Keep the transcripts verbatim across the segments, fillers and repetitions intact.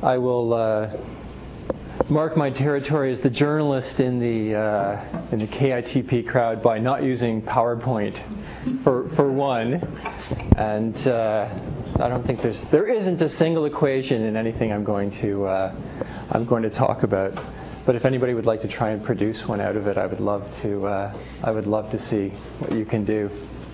I will uh, mark my territory as the journalist in the uh, in the K I T P crowd by not using PowerPoint for for one, and uh, I don't think there's there isn't a single equation in anything I'm going to uh, I'm going to talk about. But if anybody would like to try and produce one out of it, I would love to uh, I would love to see what you can do.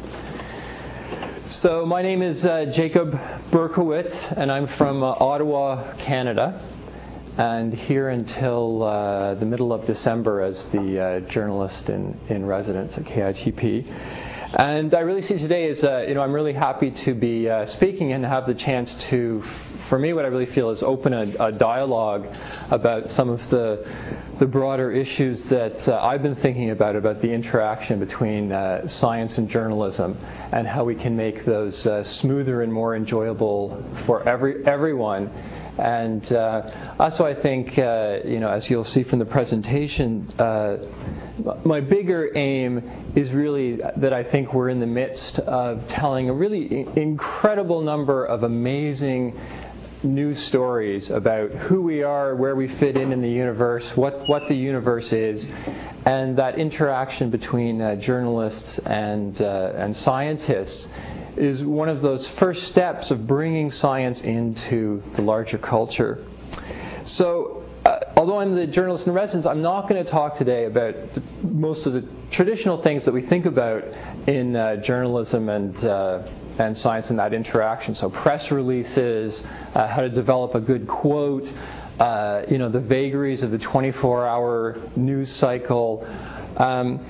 So my name is uh, Jacob Berkowitz, and I'm from uh, Ottawa, Canada, and here until uh, the middle of December as the uh, journalist in, in residence at K I T P. And I really see today as, uh, you know, I'm really happy to be uh, speaking and have the chance to, for me, what I really feel is open a, a dialogue about some of the the broader issues that uh, I've been thinking about, about the interaction between uh, science and journalism, and how we can make those uh, smoother and more enjoyable for every everyone. And uh, also, I think, uh, you know, as you'll see from the presentation, uh, my bigger aim is really that I think we're in the midst of telling a really incredible number of amazing new stories about who we are, where we fit in in the universe, what, what the universe is, and that interaction between uh, journalists and uh, and scientists is one of those first steps of bringing science into the larger culture. So, uh, although I'm the journalist in residence, I'm not going to talk today about the, most of the traditional things that we think about in uh, journalism and uh, and science and that interaction. So press releases, uh, how to develop a good quote, uh, you know, the vagaries of the twenty-four hour news cycle. Um,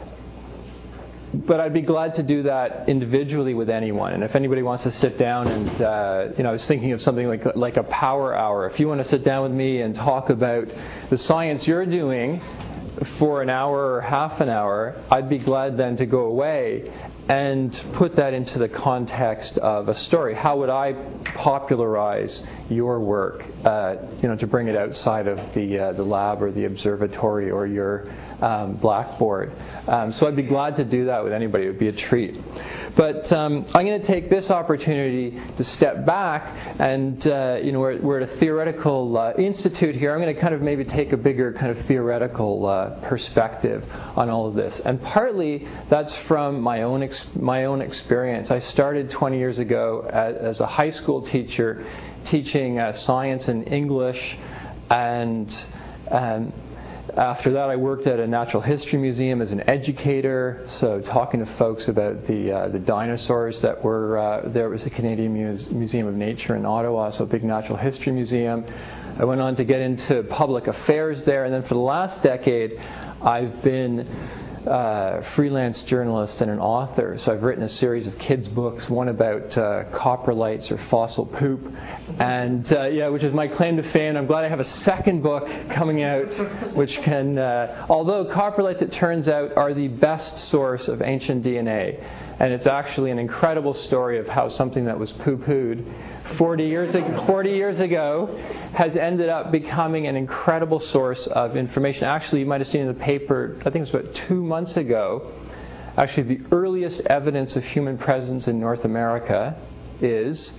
But I'd be glad to do that individually with anyone. And if anybody wants to sit down and, uh, you know, I was thinking of something like like a power hour. If you want to sit down with me and talk about the science you're doing for an hour or half an hour, I'd be glad then to go away and put that into the context of a story. How would I popularize your work, uh, you know, to bring it outside of the uh, the lab or the observatory or your um, blackboard? Um, so I'd be glad to do that with anybody. It would be a treat. But um, I'm going to take this opportunity to step back, and uh, you know, we're, we're at a theoretical uh, institute here. I'm going to kind of maybe take a bigger kind of theoretical uh, perspective on all of this, and partly that's from my own ex- my own experience. I started twenty years ago as, as a high school teacher, teaching uh, science and English, and um, after that, I worked at a natural history museum as an educator, so talking to folks about the uh, the dinosaurs that were uh, there. It was the Canadian Muse- Museum of Nature in Ottawa, so a big natural history museum. I went on to get into public affairs there, and then for the last decade, I've been Uh, freelance journalist and an author. So I've written a series of kids' books, one about uh, coprolites or fossil poop, and uh, yeah, which is my claim to fame. I'm glad I have a second book coming out, which can, uh, although coprolites, it turns out, are the best source of ancient D N A, and it's actually an incredible story of how something that was poo-pooed forty years ago, forty years ago has ended up becoming an incredible source of information. Actually, you might have seen in the paper, I think it was about two months ago, actually the earliest evidence of human presence in North America is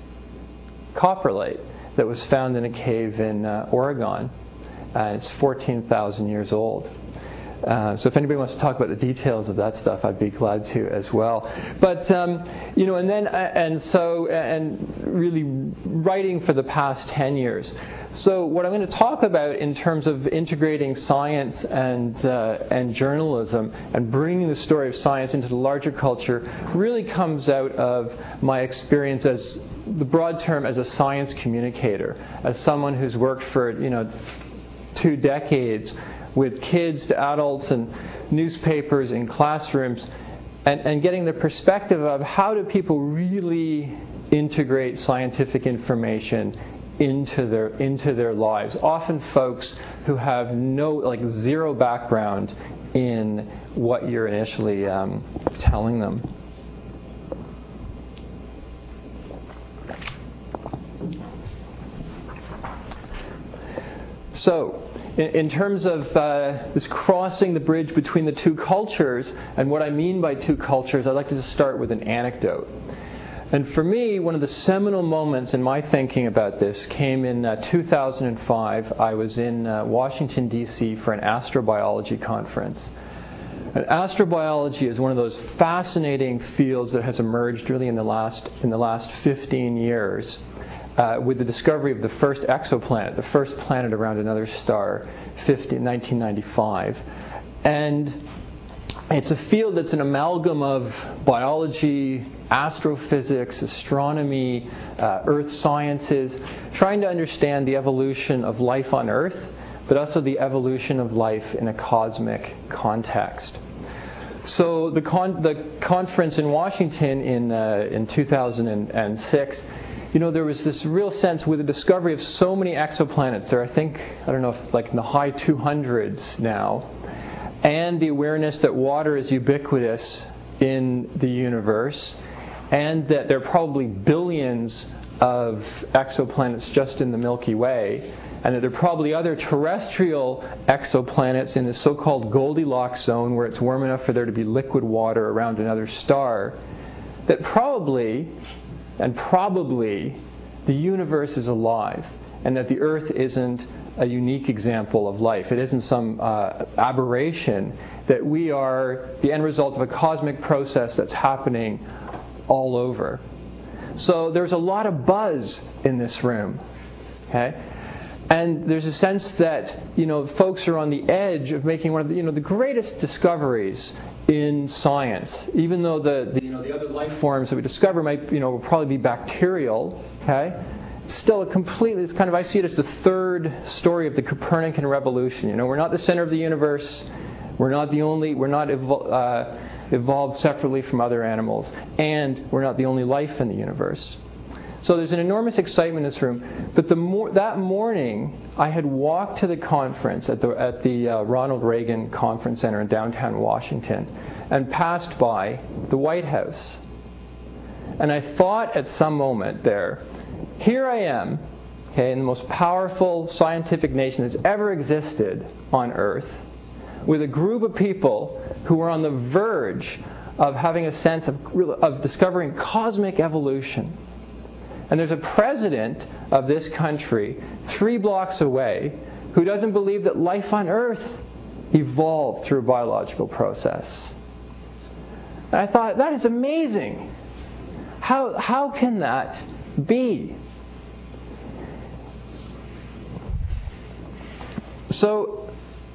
coprolite that was found in a cave in uh, Oregon. Uh, it's fourteen thousand years old. Uh, so if anybody wants to talk about the details of that stuff, I'd be glad to as well. But um, you know, and then uh, and so and really writing for the past ten years. So what I'm going to talk about in terms of integrating science and uh, and journalism and bringing the story of science into the larger culture really comes out of my experience as the broad term as a science communicator, as someone who's worked for you know two decades with kids to adults and newspapers and classrooms, and, and getting the perspective of how do people really integrate scientific information into their into their lives. Often folks who have no, like zero background in what you're initially um, telling them. So, in terms of uh, this crossing the bridge between the two cultures, and what I mean by two cultures, I'd like to just start with an anecdote. And for me, one of the seminal moments in my thinking about this came in uh, two thousand five. I was in uh, Washington, D C for an astrobiology conference. And astrobiology is one of those fascinating fields that has emerged really in the last in the last fifteen years uh, with the discovery of the first exoplanet, the first planet around another star, nineteen ninety-five. And it's a field that's an amalgam of biology, astrophysics, astronomy, uh, earth sciences, trying to understand the evolution of life on Earth, but also the evolution of life in a cosmic context. So the, con- the conference in Washington in uh, in two thousand six, you know, there was this real sense with the discovery of so many exoplanets. There, I think, I don't know if like in the high two hundreds now. And the awareness that water is ubiquitous in the universe, and that there are probably billions of exoplanets just in the Milky Way, and that there are probably other terrestrial exoplanets in the so-called Goldilocks zone where it's warm enough for there to be liquid water around another star, that probably, and probably, the universe is alive, and that the Earth isn't a unique example of life. It isn't some uh, aberration, that we are the end result of a cosmic process that's happening all over. So there's a lot of buzz in this room, okay? And there's a sense that, you know, folks are on the edge of making one of the, you know, the greatest discoveries in science. Even though the, the you know the other life forms that we discover might, you know, will probably be bacterial, okay? Still a completely, it's kind of, I see it as the third story of the Copernican revolution. You know, we're not the center of the universe. We're not the only, we're not evol- uh, evolved separately from other animals. And we're not the only life in the universe. So there's an enormous excitement in this room. But the mor- that morning, I had walked to the conference at the, at the uh, Ronald Reagan Conference Center in downtown Washington and passed by the White House. And I thought at some moment there, here I am, okay, in the most powerful scientific nation that's ever existed on Earth, with a group of people who are on the verge of having a sense of, of discovering cosmic evolution. And there's a president of this country three blocks away who doesn't believe that life on Earth evolved through a biological process. And I thought, that is amazing. How, how can that be? So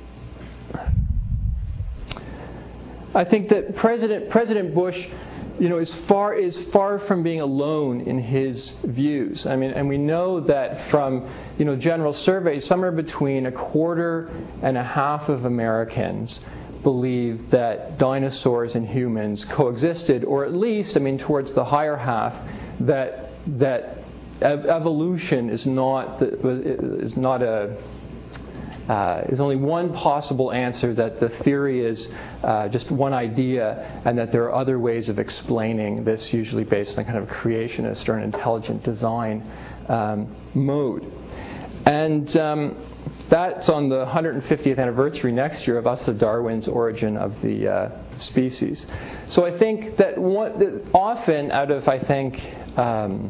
I think that President President Bush, you know, is far is far from being alone in his views. I mean, and we know that from, you know, general surveys, somewhere between a quarter and a half of Americans believe that dinosaurs and humans coexisted, or at least, I mean, towards the higher half, that that ev- evolution is not the, is not a Uh, is only one possible answer, that the theory is uh, just one idea, and that there are other ways of explaining this, usually based on kind of creationist or an intelligent design um, mode. And um, that's on the one hundred fiftieth anniversary next year of us of Darwin's Origin of the uh, Species. So I think that, one, that often out of, I think, um,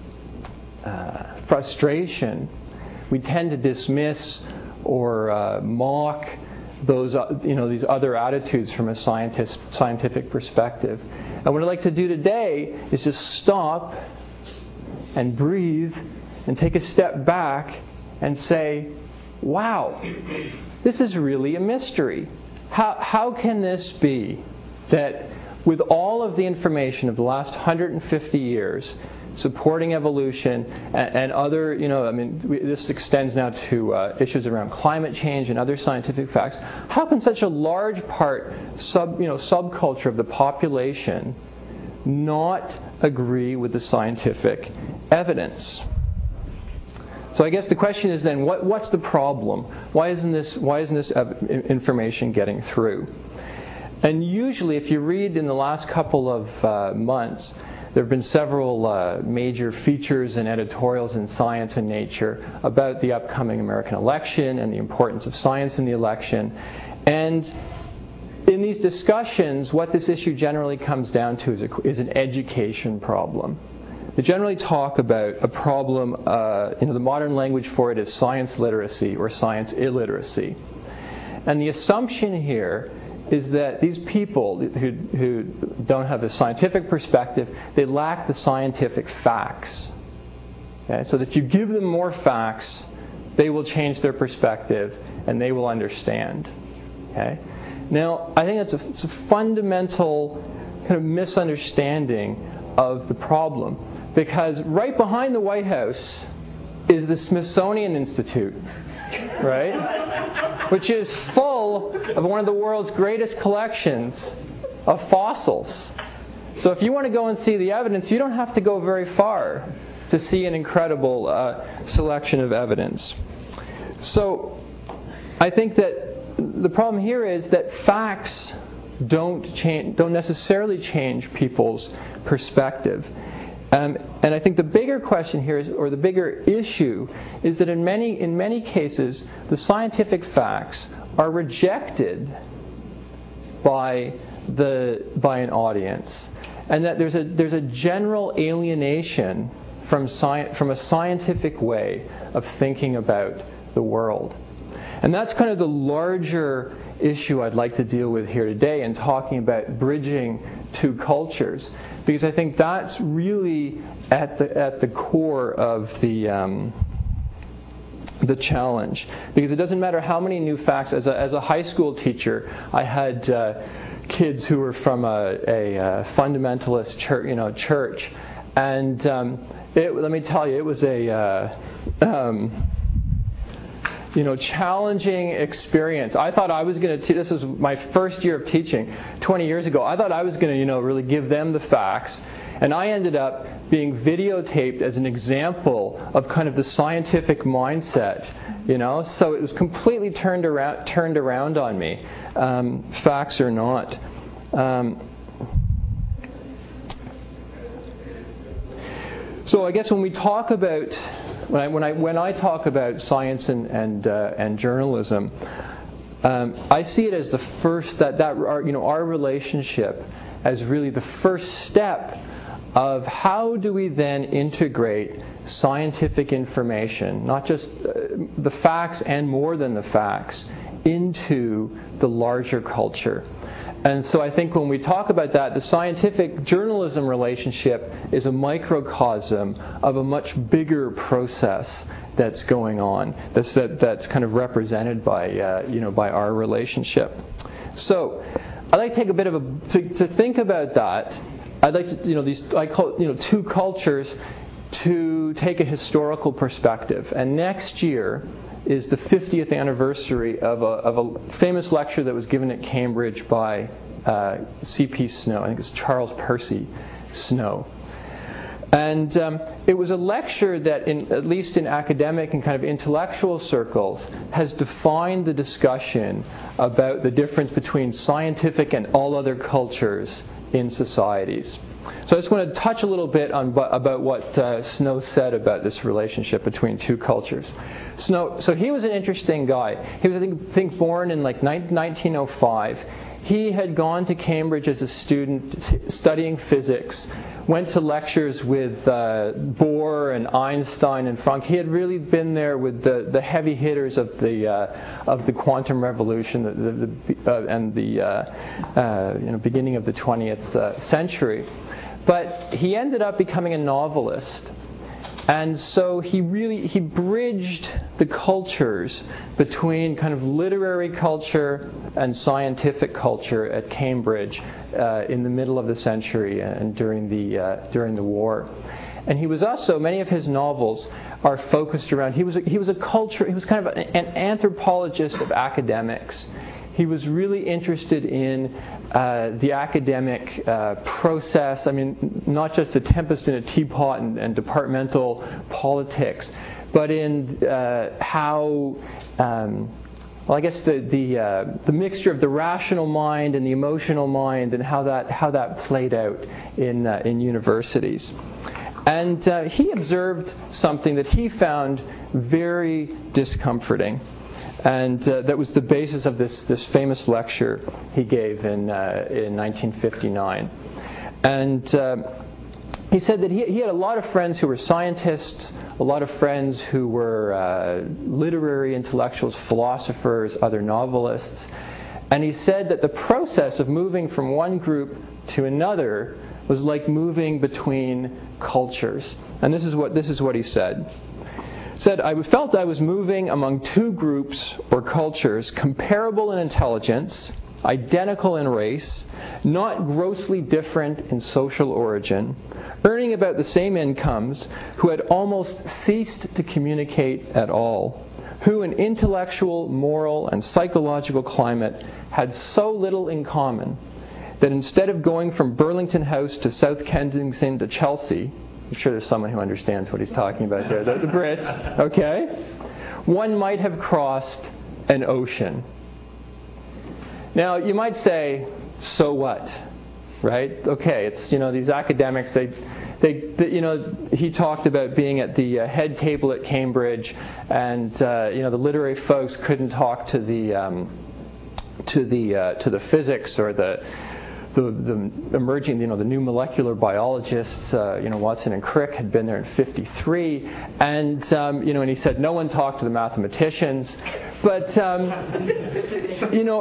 uh, frustration, we tend to dismiss or uh, mock those, uh, you know, these other attitudes from a scientist, scientific perspective. And what I'd like to do today is just stop and breathe and take a step back and say, wow, this is really a mystery. How, how can this be that with all of the information of the last one hundred fifty years supporting evolution and, and other, you know, I mean, we, this extends now to uh, issues around climate change and other scientific facts. How can such a large part, sub, you know, subculture of the population not agree with the scientific evidence? So I guess the question is then, what, what's the problem? Why isn't this, why isn't this information getting through? And usually, if you read in the last couple of uh, months, there have been several uh, major features and editorials in Science and Nature about the upcoming American election and the importance of science in the election. And in these discussions, what this issue generally comes down to is, a, is an education problem. they generally talk about a problem, uh, you know, the modern language for it is science literacy or science illiteracy. And the assumption here is that these people who, who don't have a scientific perspective, they lack the scientific facts. Okay? So that if you give them more facts, they will change their perspective and they will understand. Okay? Now, I think that's a, it's a fundamental kind of misunderstanding of the problem, because right behind the White House is the Smithsonian Institute, right? Which is full of one of the world's greatest collections of fossils. So if you want to go and see the evidence, you don't have to go very far to see an incredible uh, selection of evidence. So I think that the problem here is that facts don't change, don't necessarily change people's perspective. Um, and I think the bigger question here is, or the bigger issue, is that in many in many cases the scientific facts are rejected by the by an audience, and that there's a there's a general alienation from sci- from a scientific way of thinking about the world. And that's kind of the larger issue I'd like to deal with here today in talking about bridging two cultures, because I think that's really at the at the core of the um, the challenge. Because it doesn't matter how many new facts. As a as a high school teacher, I had uh, kids who were from a, a, a fundamentalist church, you know, church, and um, it, let me tell you, it was a uh, um, you know, challenging experience. I thought I was going to, te- this was my first year of teaching twenty years ago. I thought I was going to, you know, really give them the facts. And I ended up being videotaped as an example of kind of the scientific mindset, you know. So it was completely turned around, turned around on me, um, facts or not. Um, so I guess when we talk about When I, when I when I talk about science and and, uh, and journalism, um, I see it as the first that that our, you know our relationship as really the first step of how do we then integrate scientific information, not just uh, the facts and more than the facts, into the larger culture. And so I think when we talk about that, the scientific journalism relationship is a microcosm of a much bigger process that's going on. That's that, that's kind of represented by uh, you know by our relationship. So I'd like to take a bit of a to, to think about that. I'd like to you know these I call it, you know two cultures to take a historical perspective. And next year is the fiftieth anniversary of a, of a famous lecture that was given at Cambridge by uh, C P Snow. I think it's Charles Percy Snow. And um, it was a lecture that, in, at least in academic and kind of intellectual circles, has defined the discussion about the difference between scientific and all other cultures in societies. So I just want to touch a little bit on about what uh, Snow said about this relationship between two cultures. Snow, so he was an interesting guy. He was, I think, think born in like nineteen oh five. He had gone to Cambridge as a student studying physics, went to lectures with uh, Bohr and Einstein and Franck. He had really been there with the, the heavy hitters of the uh, of the quantum revolution the, the, the, uh, and the uh, uh, you know beginning of the twentieth uh, century. But he ended up becoming a novelist. And so he really, he bridged the cultures between kind of literary culture and scientific culture at Cambridge uh, in the middle of the century and during the uh, during the war. And he was also, many of his novels are focused around, he was a, he was a culture, he was kind of an anthropologist of academics. He was really interested in uh, the academic uh, process. I mean, not just the tempest in a teapot and, and departmental politics, but in uh, how, um, well, I guess the the uh, the mixture of the rational mind and the emotional mind, and how that how that played out in uh, in universities. And uh, he observed something that he found very discomforting. And uh, that was the basis of this, this famous lecture he gave in uh, in nineteen fifty-nine. And uh, he said that he, he had a lot of friends who were scientists, a lot of friends who were uh, literary intellectuals, philosophers, other novelists. And he said that the process of moving from one group to another was like moving between cultures. And this is what this is what he said. He said, I felt I was moving among two groups or cultures comparable in intelligence, identical in race, not grossly different in social origin, earning about the same incomes, who had almost ceased to communicate at all, who in intellectual, moral, and psychological climate had so little in common that instead of going from Burlington House to South Kensington to Chelsea, I'm sure there's someone who understands what he's talking about there, the, the Brits, okay, one might have crossed an ocean. Now, you might say, so what? Right? Okay, it's, you know, these academics, they, they, they you know, he talked about being at the uh, head table at Cambridge, and, uh, you know, the literary folks couldn't talk to the, um, to the, uh, to the physics or the, the, the emerging, you know, the new molecular biologists, uh, you know, Watson and Crick had been there in fifty-three, and, um, you know, and he said no one talked to the mathematicians, but, um, you know,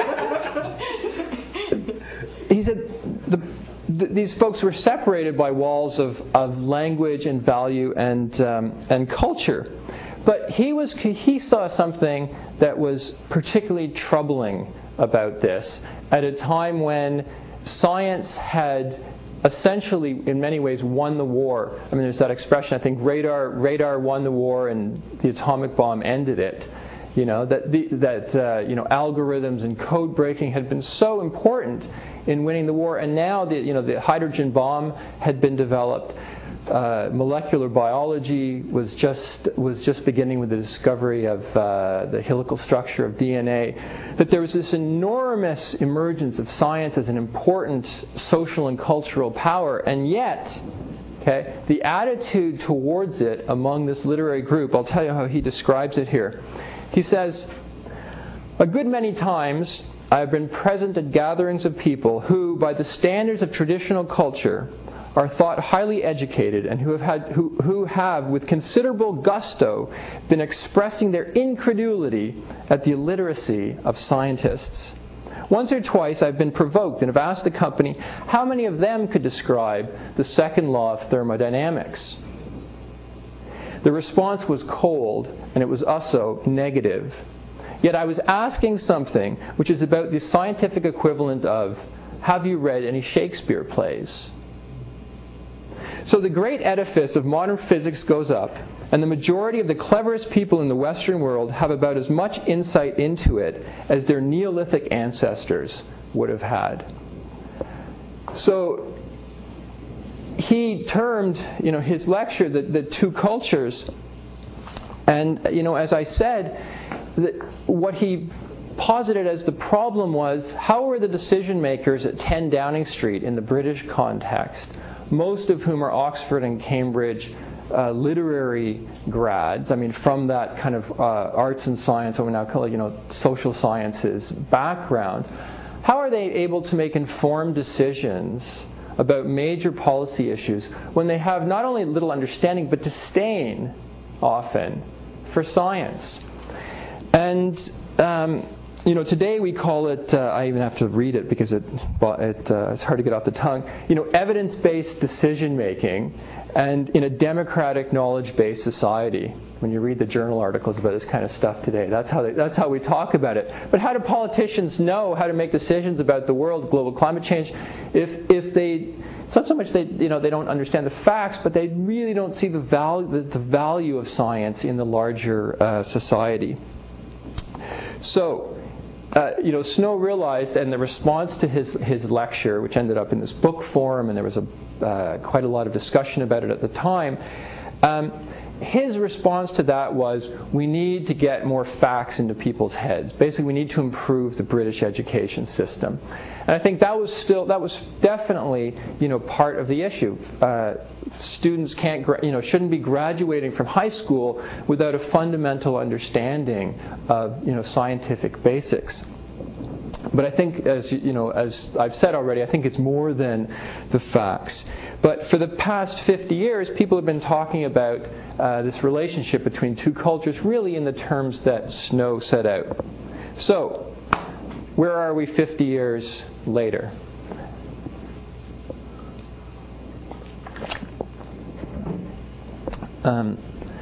he said the, the, these folks were separated by walls of, of language and value and um, and culture. But he was he saw something that was particularly troubling about this at a time when science had essentially, in many ways, won the war. I mean, there's that expression, I think, radar radar won the war and the atomic bomb ended it. You know, that the, that uh, you know, algorithms and code breaking had been so important in winning the war, and now the you know the hydrogen bomb had been developed. Uh, molecular biology was just was just beginning with the discovery of uh, the helical structure of D N A. That there was this enormous emergence of science as an important social and cultural power, and yet, okay, the attitude towards it among this literary group. I'll tell you how he describes it here. He says, a good many times I have been present at gatherings of people who, by the standards of traditional culture, are thought highly educated and who have, had, who, who have with considerable gusto, been expressing their incredulity at the illiteracy of scientists. Once or twice I've been provoked and have asked the company how many of them could describe the second law of thermodynamics. The response was cold, and it was also negative. Yet I was asking something which is about the scientific equivalent of, have you read any Shakespeare plays? So the great edifice of modern physics goes up, and the majority of the cleverest people in the Western world have about as much insight into it as their Neolithic ancestors would have had. So he termed, you know, his lecture the, the two cultures, and you know, as I said, the, what he posited as the problem was, how were the decision makers at ten Downing Street in the British context, most of whom are Oxford and Cambridge uh, literary grads, I mean, from that kind of uh, arts and science, what we now call, you know, social sciences background, how are they able to make informed decisions about major policy issues when they have not only little understanding but disdain often for science? And um, you know, today we call it, uh, I even have to read it because it, it uh, it's hard to get off the tongue, you know, evidence-based decision making, and in a democratic knowledge-based society. When you read the journal articles about this kind of stuff today, that's how they, that's how we talk about it. But how do politicians know how to make decisions about the world, global climate change, if if they, it's not so much they you know they don't understand the facts, but they really don't see the value the, the value of science in the larger uh, society. So. Uh, you know, Snow realized, and the response to his his lecture, which ended up in this book form, and there was a uh, quite a lot of discussion about it at the time. Um, his response to that was, we need to get more facts into people's heads. Basically, we need to improve the British education system. And I think that was still that was definitely you know part of the issue. Uh, students can't gra- you know shouldn't be graduating from high school without a fundamental understanding of you know scientific basics. But I think, as you know, as I've said already, I think it's more than the facts. But for the past fifty years, people have been talking about uh, this relationship between two cultures really in the terms that Snow set out. So, where are we fifty years later? Um,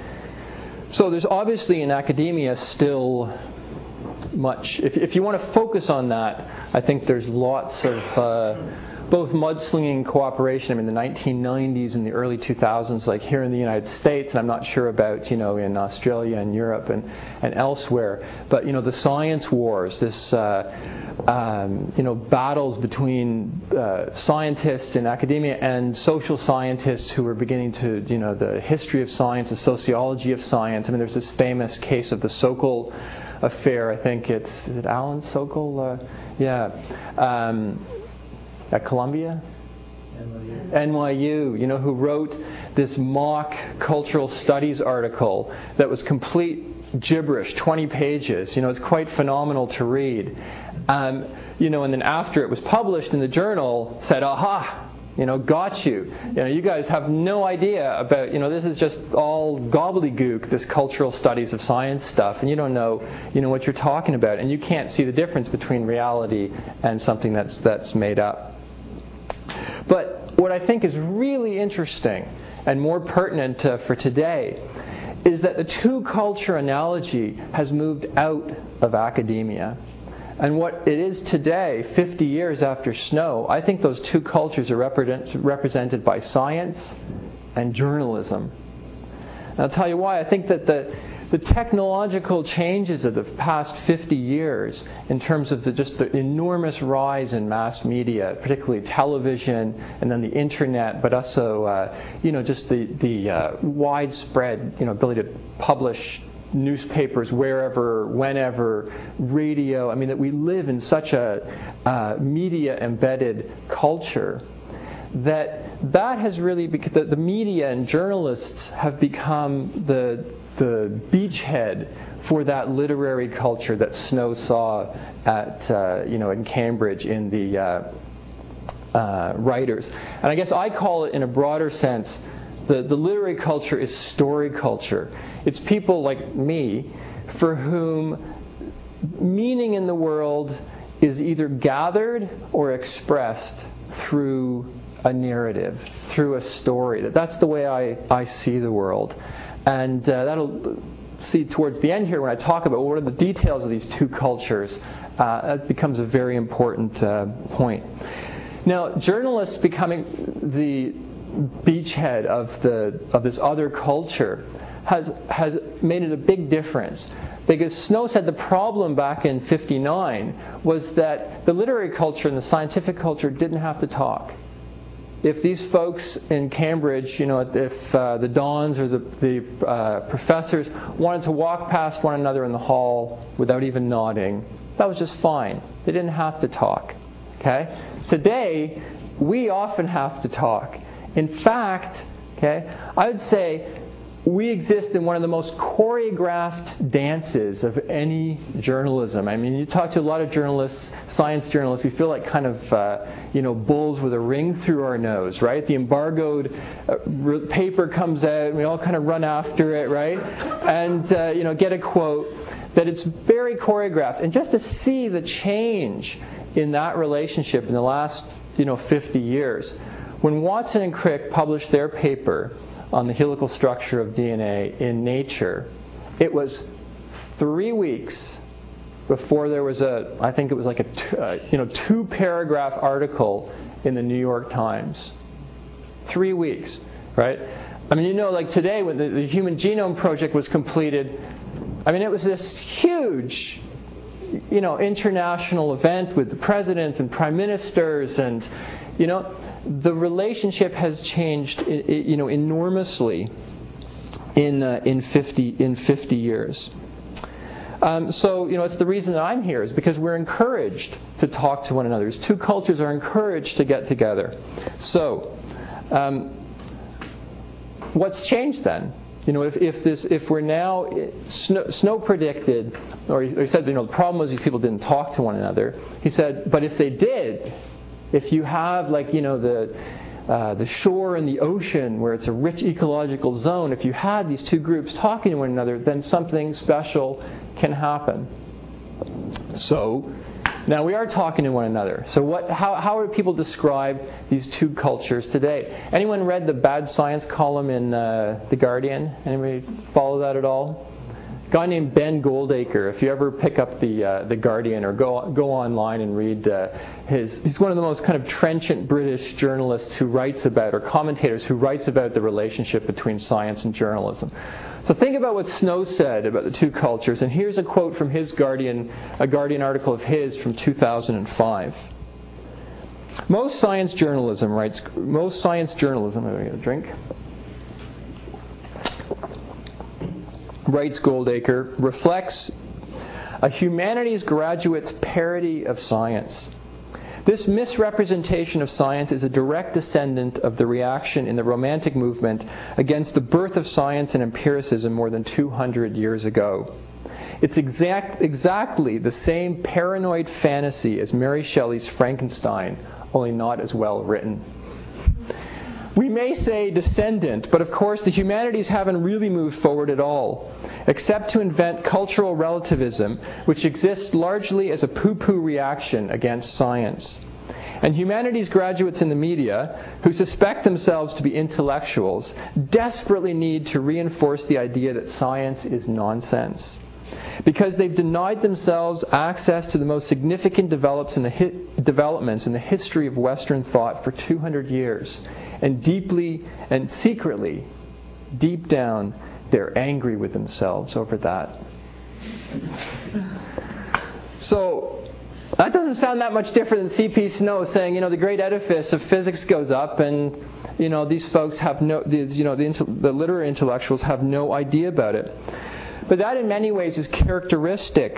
so there's obviously in academia still much. If, if you want to focus on that, I think there's lots of uh, both mudslinging cooperation. I mean, the nineteen nineties and the early two thousands, like here in the United States, and I'm not sure about, you know, in Australia and Europe and, and elsewhere. But, you know, the science wars, this, uh, um, you know, battles between uh, scientists in academia and social scientists who were beginning to, you know, the history of science, the sociology of science. I mean, there's this famous case of the Sokol affair. I think it's, is it Alan Sokol? Uh, yeah. Um, at Columbia? N Y U. N Y U, you know, who wrote this mock cultural studies article that was complete gibberish, twenty pages. You know, it's quite phenomenal to read. Um, you know, and then after it was published in the journal, said, aha, you know, got you. You know, you guys have no idea about, you know, this is just all gobbledygook, this cultural studies of science stuff, and you don't know, you know, what you're talking about, and you can't see the difference between reality and something that's that's made up. But what I think is really interesting and more pertinent uh, for today is that the two-culture analogy has moved out of academia. And what it is today, fifty years after Snow, I think those two cultures are represent, represented by science and journalism. And I'll tell you why. I think that the, the technological changes of the past fifty years in terms of the, just the enormous rise in mass media, particularly television and then the internet, but also uh, you know, just the, the uh, widespread, you know, ability to publish newspapers wherever, whenever, radio. I mean, that we live in such a uh, media-embedded culture that that has really become, the, the media and journalists have become the the beachhead for that literary culture that Snow saw at uh, you know in Cambridge in the uh, uh, writers. And I guess I call it in a broader sense, the the literary culture is story culture. It's people like me for whom meaning in the world is either gathered or expressed through a narrative, through a story. That's the way I, I see the world. And uh, that'll see towards the end here when I talk about what are the details of these two cultures. Uh, that becomes a very important uh, point. Now, journalists becoming the beachhead of the of this other culture has has made it a big difference. Because Snow said the problem back in fifty-nine was that the literary culture and the scientific culture didn't have to talk. If these folks in Cambridge, you know, if uh, the dons or the, the uh, professors wanted to walk past one another in the hall without even nodding, that was just fine. They didn't have to talk. Okay? Today, we often have to talk. In fact, okay, I would say we exist in one of the most choreographed dances of any journalism. I mean, you talk to a lot of journalists, science journalists, we feel like kind of, uh, you know, bulls with a ring through our nose, right? The embargoed uh, paper comes out, and we all kind of run after it, right? And, uh, you know, get a quote that it's very choreographed. And just to see the change in that relationship in the last, you know, fifty years, when Watson and Crick published their paper on the helical structure of D N A in Nature, it was three weeks before there was a, I think it was like a, two, uh, you know, two-paragraph article in the New York Times. Three weeks, right? I mean, you know, like today when the, the Human Genome Project was completed, I mean, it was this huge, you know, international event with the presidents and prime ministers, and, you know, the relationship has changed, you know, enormously in uh, in fifty in fifty years. Um, so, you know, it's the reason that I'm here is because we're encouraged to talk to one another. These two cultures are encouraged to get together. So, um, what's changed then? You know, if, if this, if we're now, Snow, Snow predicted, or he, or he said, you know, the problem was these people didn't talk to one another. He said, but if they did, if you have, like, you know, the uh, the shore and the ocean, where it's a rich ecological zone, if you had these two groups talking to one another, then something special can happen. So now we are talking to one another. So what? How, how would people describe these two cultures today? Anyone read the bad science column in uh, The Guardian? Anybody follow that at all? A guy named Ben Goldacre. If you ever pick up the uh, the Guardian or go go online and read uh, his, he's one of the most kind of trenchant British journalists who writes about, or commentators who writes about the relationship between science and journalism. So think about what Snow said about the two cultures, and here's a quote from his Guardian, a Guardian article of his from two thousand five. Most science journalism, writes, most science journalism, I'm going to get a drink, writes Goldacre, reflects a humanities graduate's parody of science. This misrepresentation of science is a direct descendant of the reaction in the Romantic movement against the birth of science and empiricism more than two hundred years ago. It's exact, exactly the same paranoid fantasy as Mary Shelley's Frankenstein, only not as well written. We may say descendant, but of course the humanities haven't really moved forward at all, except to invent cultural relativism, which exists largely as a poo-poo reaction against science. And humanities graduates in the media, who suspect themselves to be intellectuals, desperately need to reinforce the idea that science is nonsense, because they've denied themselves access to the most significant develops in the hi- developments in the history of Western thought for two hundred years. And deeply and secretly, deep down, they're angry with themselves over that. So that doesn't sound that much different than C P Snow saying, you know, the great edifice of physics goes up, and you know these folks have no, the, you know, the, the literary intellectuals have no idea about it. But that, in many ways, is characteristic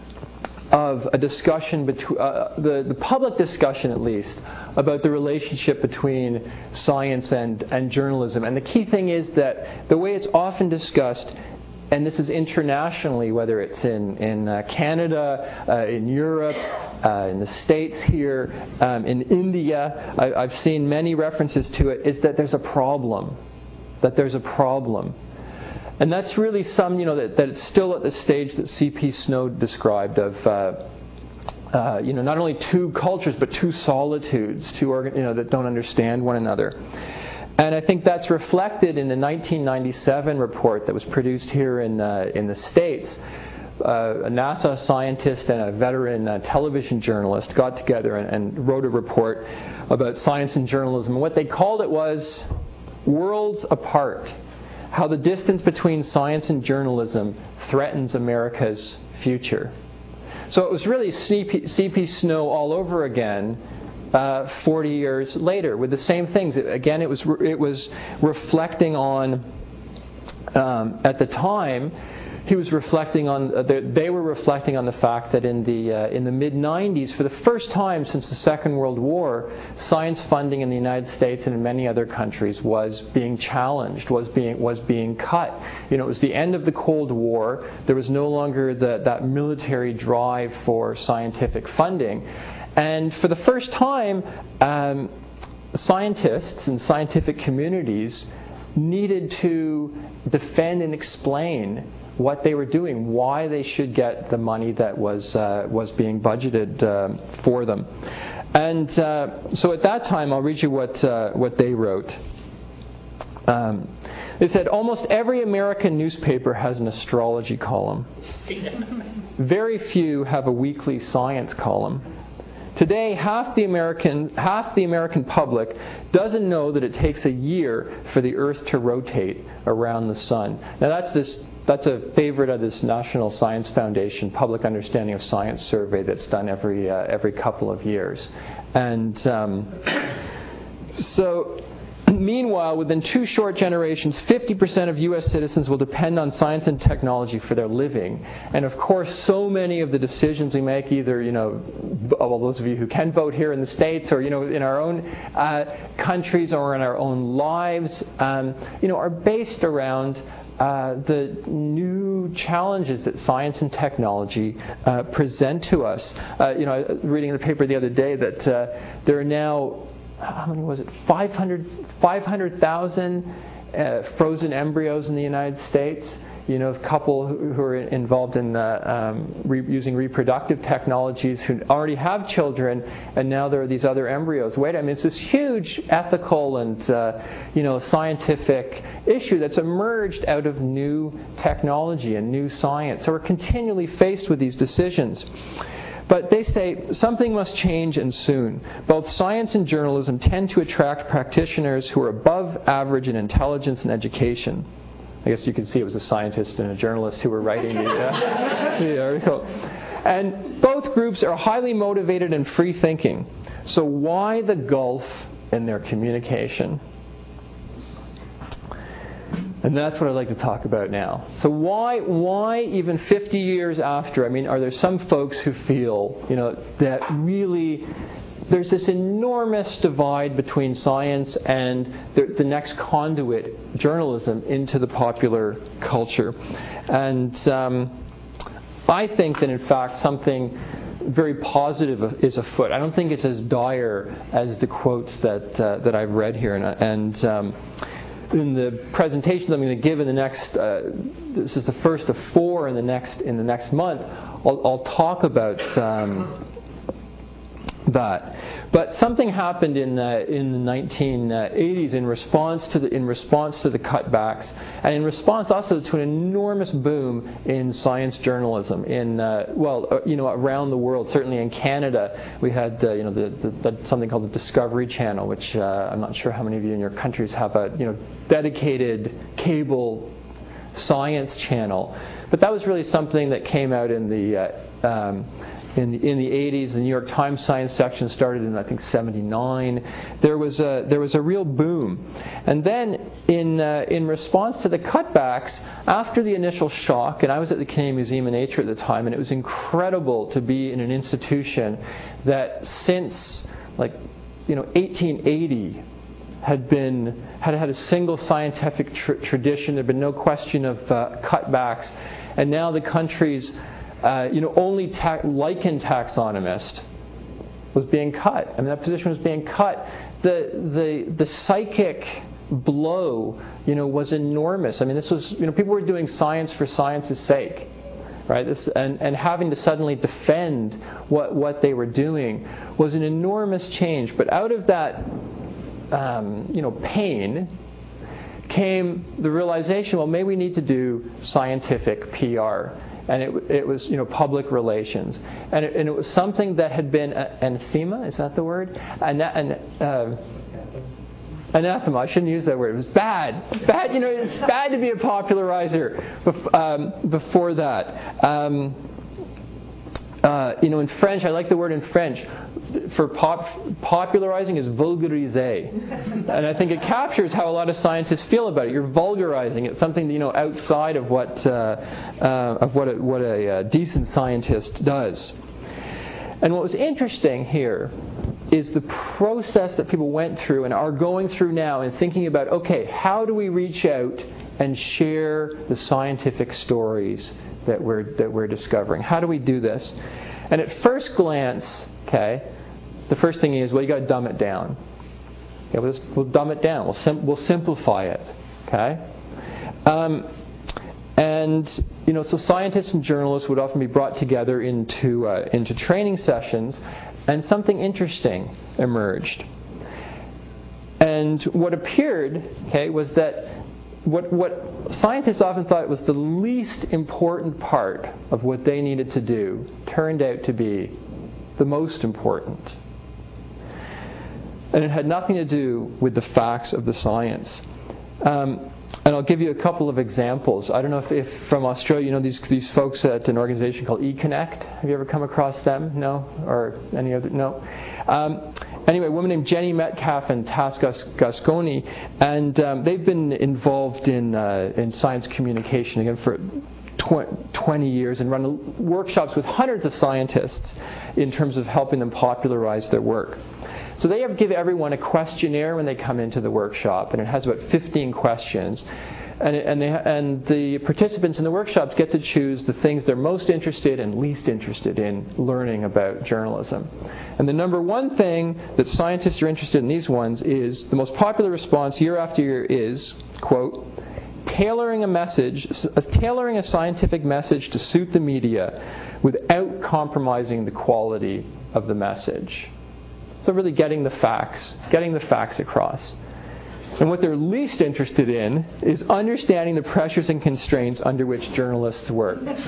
of a discussion between uh, the the public discussion, at least, about the relationship between science and and journalism. And the key thing is that the way it's often discussed, and this is internationally, whether it's in in uh, Canada, uh, in Europe, uh, in the States here, um, in India, I, I've seen many references to it, is that there's a problem, that there's a problem. And that's really some, you know, that, that it's still at the stage that C P Snow described of, uh, uh, you know, not only two cultures, but two solitudes, two, organ- you know, that don't understand one another. And I think that's reflected in the nineteen ninety-seven report that was produced here in uh, in the States. Uh, a NASA scientist and a veteran uh, television journalist got together and, and wrote a report about science and journalism. And what they called it was Worlds Apart: How the Distance Between Science and Journalism Threatens America's Future. So it was really C P, C P Snow all over again, uh, forty years later, with the same things. Again, it was it was reflecting on, um, at the time, he was reflecting on. Uh, they were reflecting on the fact that in the uh, in the mid nineties, for the first time since the Second World War, science funding in the United States and in many other countries was being challenged, was being was being cut. You know, it was the end of the Cold War. There was no longer the, that military drive for scientific funding, and for the first time, um, scientists and scientific communities needed to defend and explain what they were doing, why they should get the money that was uh, was being budgeted uh, for them. And uh, so at that time, I'll read you what uh, what they wrote. Um, they said, almost every American newspaper has an astrology column. Very few have a weekly science column. Today, half the American half the American public doesn't know that it takes a year for the Earth to rotate around the sun. Now that's this that's a favorite of this National Science Foundation Public Understanding of Science survey that's done every uh, every couple of years. And um, so, meanwhile, within two short generations, fifty percent of U S citizens will depend on science and technology for their living. And of course, so many of the decisions we make, either, you know, all those of you who can vote here in the States, or, you know, in our own uh, countries or in our own lives, um, you know, are based around uh, the new challenges that science and technology uh, present to us. Uh, you know, reading in the paper the other day that uh, there are now how many was it? five hundred thousand uh, frozen embryos in the United States. You know, a couple who are involved in uh, um, re- using reproductive technologies who already have children, and now there are these other embryos. Wait, I mean, it's this huge ethical and uh, you know scientific issue that's emerged out of new technology and new science. So we're continually faced with these decisions. But they say something must change, and soon. Both science and journalism tend to attract practitioners who are above average in intelligence and education. I guess you can see it was a scientist and a journalist who were writing the, uh, the article. And both groups are highly motivated and free-thinking. So why the gulf in their communication? And that's what I'd like to talk about now. So why, why even fifty years after? I mean, are there some folks who feel, you know, that really there's this enormous divide between science and the, the next conduit, journalism, into the popular culture? And um, I think that, in fact, something very positive is afoot. I don't think it's as dire as the quotes that uh, that I've read here. And, and um, in the presentations I'm going to give in the next, uh, this is the first of four in the next in the next month. I'll, I'll talk about um, that. But something happened in the, in the nineteen eighties in response to the in response to the cutbacks, and in response also to an enormous boom in science journalism. In uh, well, uh, you know, around the world. Certainly in Canada, we had uh, you know the, the, the something called the Discovery Channel, which uh, I'm not sure how many of you in your countries have a you know dedicated cable science channel. But that was really something that came out in the uh, um, In the, in the eighties. The New York Times science section started in, I think, seventy-nine. There was a there was a real boom, and then in uh, in response to the cutbacks, after the initial shock, and I was at the Canadian Museum of Nature at the time, and it was incredible to be in an institution that since like you know eighteen eighty had been had had a single scientific tr- tradition. There'd been no question of uh, cutbacks, and now the country's Uh, you know, only ta- lichen taxonomist was being cut. I mean, that position was being cut. The the the psychic blow, you know, was enormous. I mean, this was, you know, people were doing science for science's sake, right? This and, and having to suddenly defend what what they were doing was an enormous change. But out of that, um, you know, pain came the realization, well, maybe we need to do scientific P R. And it, it was, you know, public relations, and it, and it was something that had been a, anathema. Is that the word? Ana, an, uh, anathema. I shouldn't use that word. It was bad. Bad. You know, it's bad to be a popularizer. Bef- um, before that, um, uh, you know, in French, I like the word in French for pop, popularizing is vulgariser, and I think it captures how a lot of scientists feel about it. You're vulgarizing it, something, you know, outside of what uh, uh, of what a, what a uh, decent scientist does. And what was interesting here is the process that people went through and are going through now in thinking about, okay, how do we reach out and share the scientific stories that we're that we're discovering? How do we do this? And at first glance, okay, the first thing is, well, you got to dumb it down. Okay, we'll, just, we'll dumb it down. We'll sim- we'll simplify it. Okay, um, and you know, so scientists and journalists would often be brought together into uh, into training sessions, and something interesting emerged. And what appeared, okay, was that what what scientists often thought was the least important part of what they needed to do turned out to be the most important. And it had nothing to do with the facts of the science. Um, and I'll give you a couple of examples. I don't know if, if from Australia, you know, these these folks at an organization called eConnect. Have you ever come across them? No? Or any other? No? Um, anyway, a woman named Jenny Metcalf and Tass Gasconi, and um, they've been involved in uh, in science communication again for twenty years and run workshops with hundreds of scientists in terms of helping them popularize their work. So they give everyone a questionnaire when they come into the workshop, and it has about fifteen questions. And, and, they, and the participants in the workshops get to choose the things they're most interested and least interested in learning about journalism. And the number one thing that scientists are interested in these ones is, the most popular response year after year is, quote, tailoring a message, tailoring a scientific message to suit the media without compromising the quality of the message. So really getting the facts, getting the facts across. And what they're least interested in is understanding the pressures and constraints under which journalists work. Right?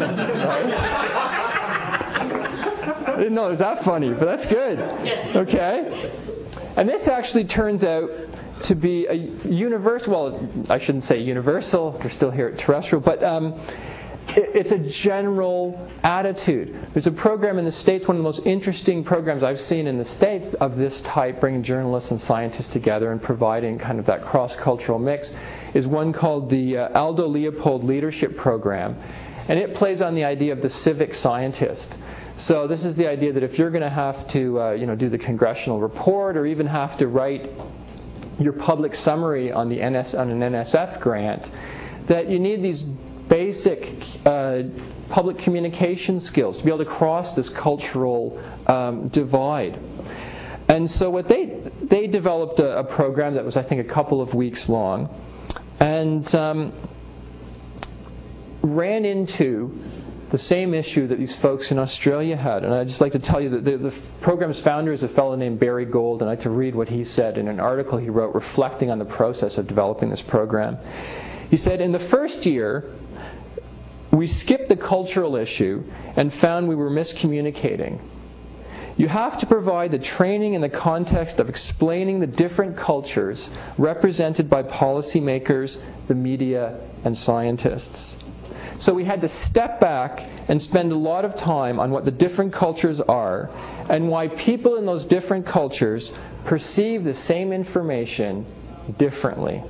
I didn't know it was that funny, but that's good. Okay? And this actually turns out to be a universal, well, I shouldn't say universal, we're still here at terrestrial, but um, it's a general attitude. There's a program in the States, one of the most interesting programs I've seen in the States of this type, bringing journalists and scientists together and providing kind of that cross-cultural mix, is one called the uh, Aldo Leopold Leadership Program. And it plays on the idea of the civic scientist. So this is the idea that if you're going to have to uh, you know, do the congressional report or even have to write your public summary on, the N S, on an N S F grant, that you need these basic uh, public communication skills to be able to cross this cultural um, divide. And so what they they developed a, a program that was, I think, a couple of weeks long, and um, ran into the same issue that these folks in Australia had. And I'd just like to tell you that the, the program's founder is a fellow named Barry Gold, and I'd like to read what he said in an article he wrote reflecting on the process of developing this program. He said, in the first year, we skipped the cultural issue and found we were miscommunicating. You have to provide the training in the context of explaining the different cultures represented by policymakers, the media, and scientists. So we had to step back and spend a lot of time on what the different cultures are and why people in those different cultures perceive the same information differently.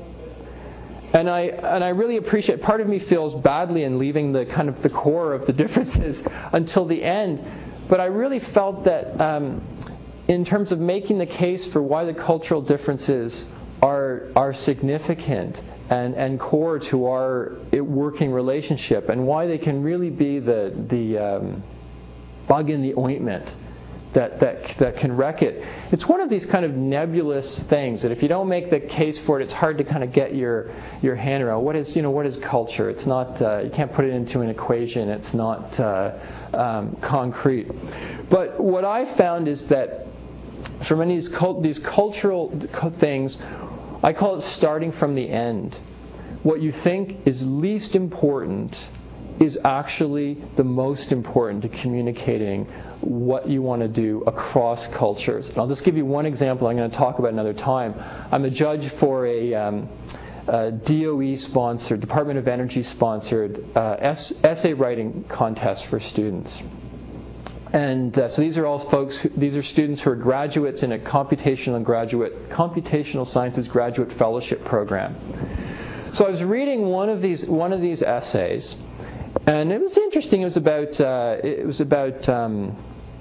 And I and I really appreciate, part of me feels badly in leaving the kind of the core of the differences until the end, but I really felt that um, in terms of making the case for why the cultural differences are are significant and, and core to our working relationship, and why they can really be the the um, bug in the ointment that, that that can wreck it. It's one of these kind of nebulous things that if you don't make the case for it, it's hard to kind of get your your hand around. What is you know what is culture? It's not uh, you can't put it into an equation. It's not uh, um, concrete. But what I found is that for many of these cult, these cultural things, I call it starting from the end. What you think is least important is actually the most important to communicating what you want to do across cultures. And I'll just give you one example I'm going to talk about another time. I'm a judge for a, um, a D O E-sponsored, Department of Energy-sponsored uh, essay writing contest for students. And uh, so these are all folks, who, these are students who are graduates in a computational graduate, computational sciences graduate fellowship program. So I was reading one of these one of these essays, and it was interesting. It was about uh, it was about um,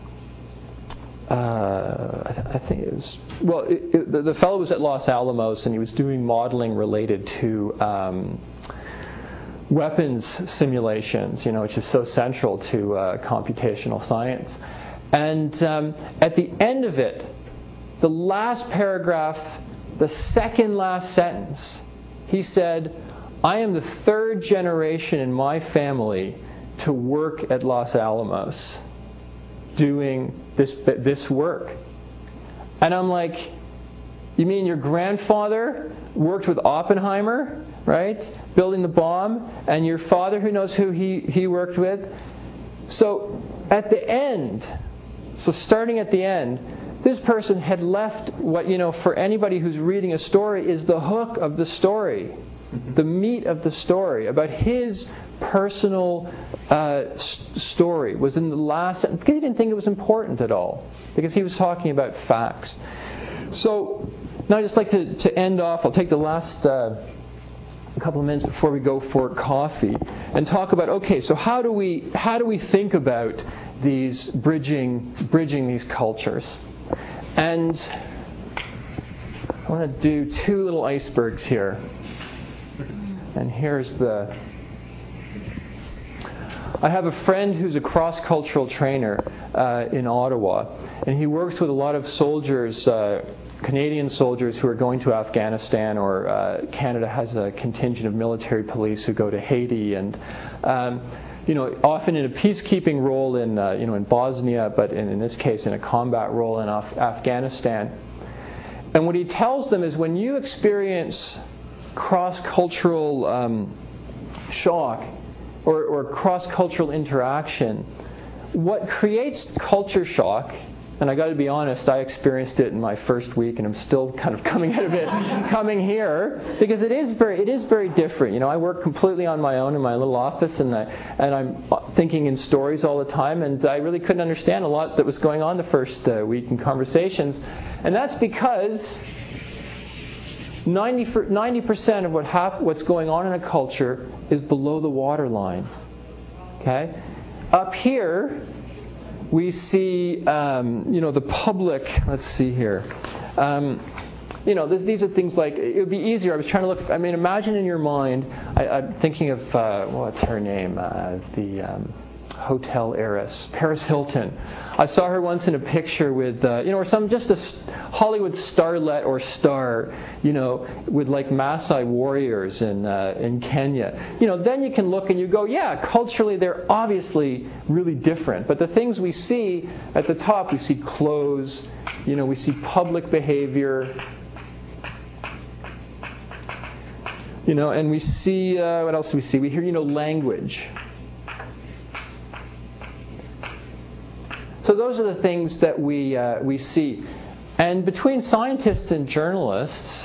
uh, I think it was well. It, it, the, the fellow was at Los Alamos, and he was doing modeling related to um, weapons simulations, you know, which is so central to uh, computational science. And um, at the end of it, the last paragraph, the second last sentence, he said, I am the third generation in my family to work at Los Alamos doing this this work. And I'm like, you mean your grandfather worked with Oppenheimer, right, building the bomb, and your father who knows who he, he worked with? So at the end, so starting at the end, this person had left what, you know, for anybody who's reading a story is the hook of the story, the meat of the story about his personal uh, s- story was in the last sentence because he didn't think it was important at all, because he was talking about facts. So now I'd just like to, to end off. I'll take the last uh, couple of minutes before we go for coffee and talk about, okay, so how do we how do we think about these bridging bridging these cultures? And I want to do two little icebergs here. And here's the... I have a friend who's a cross-cultural trainer uh, in Ottawa, and he works with a lot of soldiers, uh, Canadian soldiers who are going to Afghanistan, or uh, Canada has a contingent of military police who go to Haiti, and um, you know, often in a peacekeeping role in uh, you know in Bosnia, but in, in this case in a combat role in Af- Afghanistan. And what he tells them is, when you experience cross-cultural um, shock or, or cross-cultural interaction, what creates culture shock, and I got to be honest, I experienced it in my first week, and I'm still kind of coming out of it, coming here, because it is very, it is very different. You know, I work completely on my own in my little office, and I, and I'm thinking in stories all the time, and I really couldn't understand a lot that was going on the first uh, week in conversations, and that's because ninety percent of what hap- what's going on in a culture is below the waterline. Okay, up here we see, um, you know, the public. Let's see here. Um, you know, this, these are things like, it would be easier. I was trying to look. I mean, imagine in your mind. I, I'm thinking of uh, what's her name? Uh, the um, hotel heiress, Paris Hilton. I saw her once in a picture with, uh, you know, or some just a Hollywood starlet or star, you know, with like Maasai warriors in uh, in Kenya. You know, then you can look and you go, yeah, culturally they're obviously really different. But the things we see at the top, we see clothes, you know, we see public behavior, you know, and we see uh, what else do we see? We hear, you know, language. So those are the things that we uh, we see. And between scientists and journalists,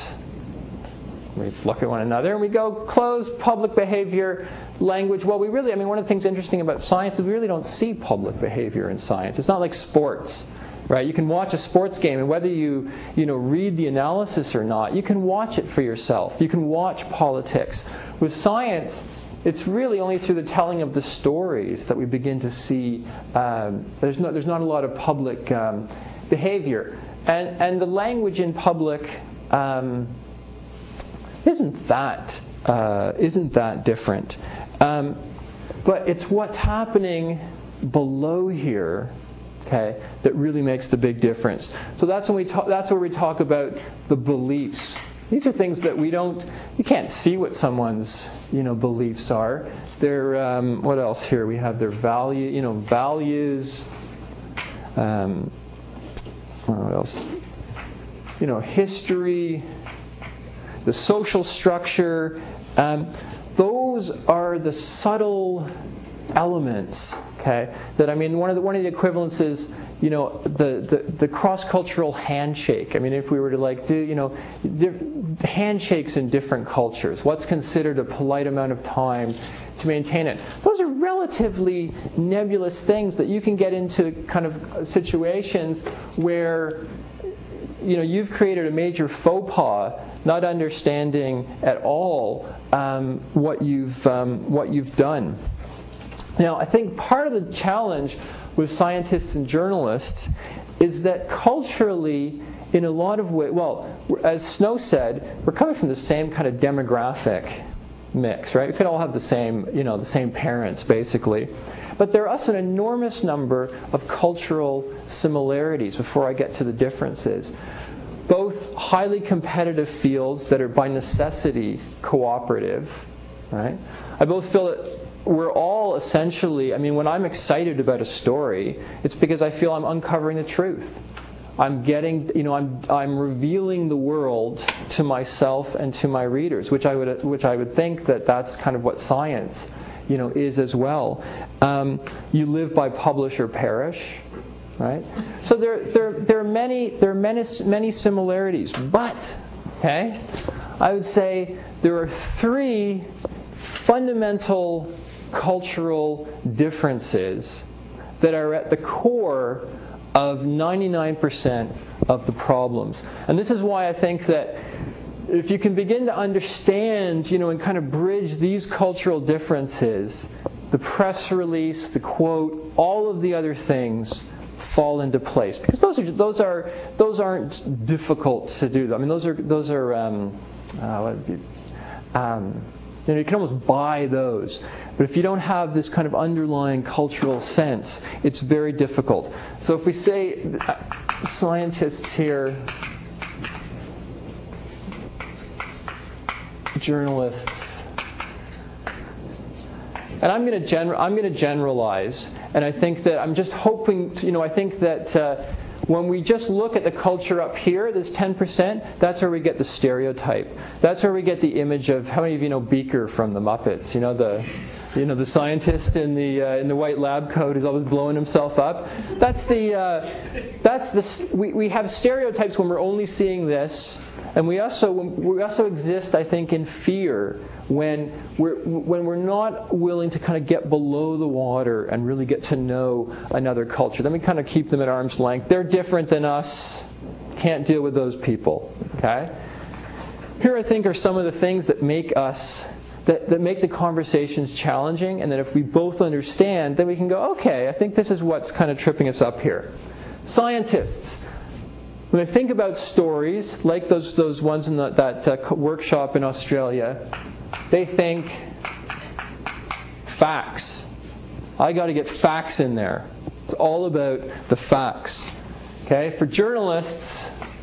we look at one another and we go, clothes, public behavior, language. Well, we really, I mean, one of the things interesting about science is we really don't see public behavior in science. It's not like sports, right? You can watch a sports game, and whether you, you know, read the analysis or not, you can watch it for yourself. You can watch politics. With science, it's really only through the telling of the stories that we begin to see um, there's no there's not a lot of public um, behavior, and and the language in public um, isn't that uh, isn't that different, um, but it's what's happening below here, okay, that really makes the big difference. So that's when we talk, that's where we talk about the beliefs. These are things that we don't, you can't see what someone's, you know, beliefs are. They're, um, what else here? We have their value, you know, values. Um, what else? You know, history, the social structure. Um, those are the subtle elements, okay? That, I mean, one of the one of the equivalents is, you know, the, the, the cross-cultural handshake. I mean, if we were to like do, you know, handshakes in different cultures, what's considered a polite amount of time to maintain it? Those are relatively nebulous things that you can get into kind of situations where, you know, you've created a major faux pas, not understanding at all um, what you've um, what you've done. Now, I think part of the challenge with scientists and journalists is that culturally, in a lot of ways, well, as Snow said, we're coming from the same kind of demographic mix, right? We could all have the same, you know, the same parents, basically. But there are also an enormous number of cultural similarities before I get to the differences. Both highly competitive fields that are by necessity cooperative, right? I both feel that we're all essentially, I mean, when I'm excited about a story, it's because I feel I'm uncovering the truth. I'm getting, you know, I'm I'm revealing the world to myself and to my readers, which I would which I would think that that's kind of what science, you know, is as well. Um, you live by publish or perish, right? So there there there are many there are many many similarities, but okay, I would say there are three fundamental cultural differences that are at the core of ninety-nine percent of the problems. And this is why I think that if you can begin to understand, you know, and kind of bridge these cultural differences, the press release, the quote, all of the other things fall into place. Because those are those are those aren't difficult to do. I mean, those are those are um, uh, what would be, um, You know, you can almost buy those. But if you don't have this kind of underlying cultural sense, it's very difficult. So if we say scientists here, journalists, and I'm going to gener- I'm going to generalize, and I think that I'm just hoping, to, you know, I think that uh, when we just look at the culture up here, this ten percent, that's where we get the stereotype. That's where we get the image of, how many of you know Beaker from the Muppets? You know, the you know the scientist in the uh, in the white lab coat who's always blowing himself up. That's the uh, that's the we we have stereotypes when we're only seeing this, and we also we also exist, I think, in fear when we're when we're not willing to kind of get below the water and really get to know another culture. Then we kind of keep them at arm's length. They're different than us. Can't deal with those people. Okay? Here I think are some of the things that make us that, that make the conversations challenging, and that if we both understand, then we can go, okay, I think this is what's kind of tripping us up here. Scientists. When I think about stories, like those those ones in the, that uh, workshop in Australia, they think facts. I got to get facts in there. It's all about the facts. Okay? For journalists,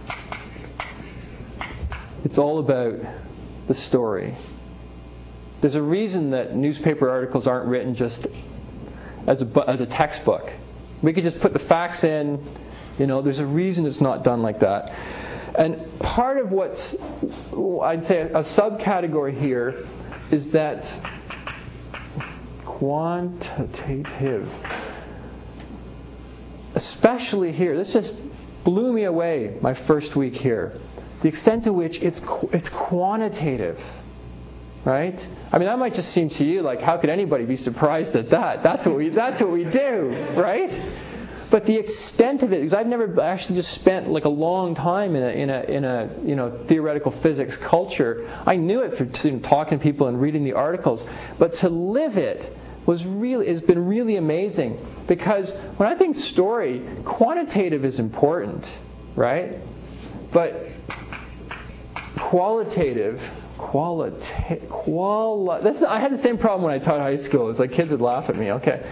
it's all about the story. There's a reason that newspaper articles aren't written just as a as a textbook. We could just put the facts in. You know, there's a reason it's not done like that. And part of what's, I'd say, a subcategory here is that quantitative. Especially here, this just blew me away my first week here. The extent to which it's it's quantitative, right? I mean, that might just seem to you like, how could anybody be surprised at that? That's what we that's what we do, right? But the extent of it, because I've never actually just spent like a long time in a in a in a you know theoretical physics culture. I knew it from you know, talking to people and reading the articles, but to live it was really has been really amazing. Because when I think story, quantitative is important, right? But qualitative, qualitative, quali- this is, I had the same problem when I taught high school. It's like kids would laugh at me. Okay.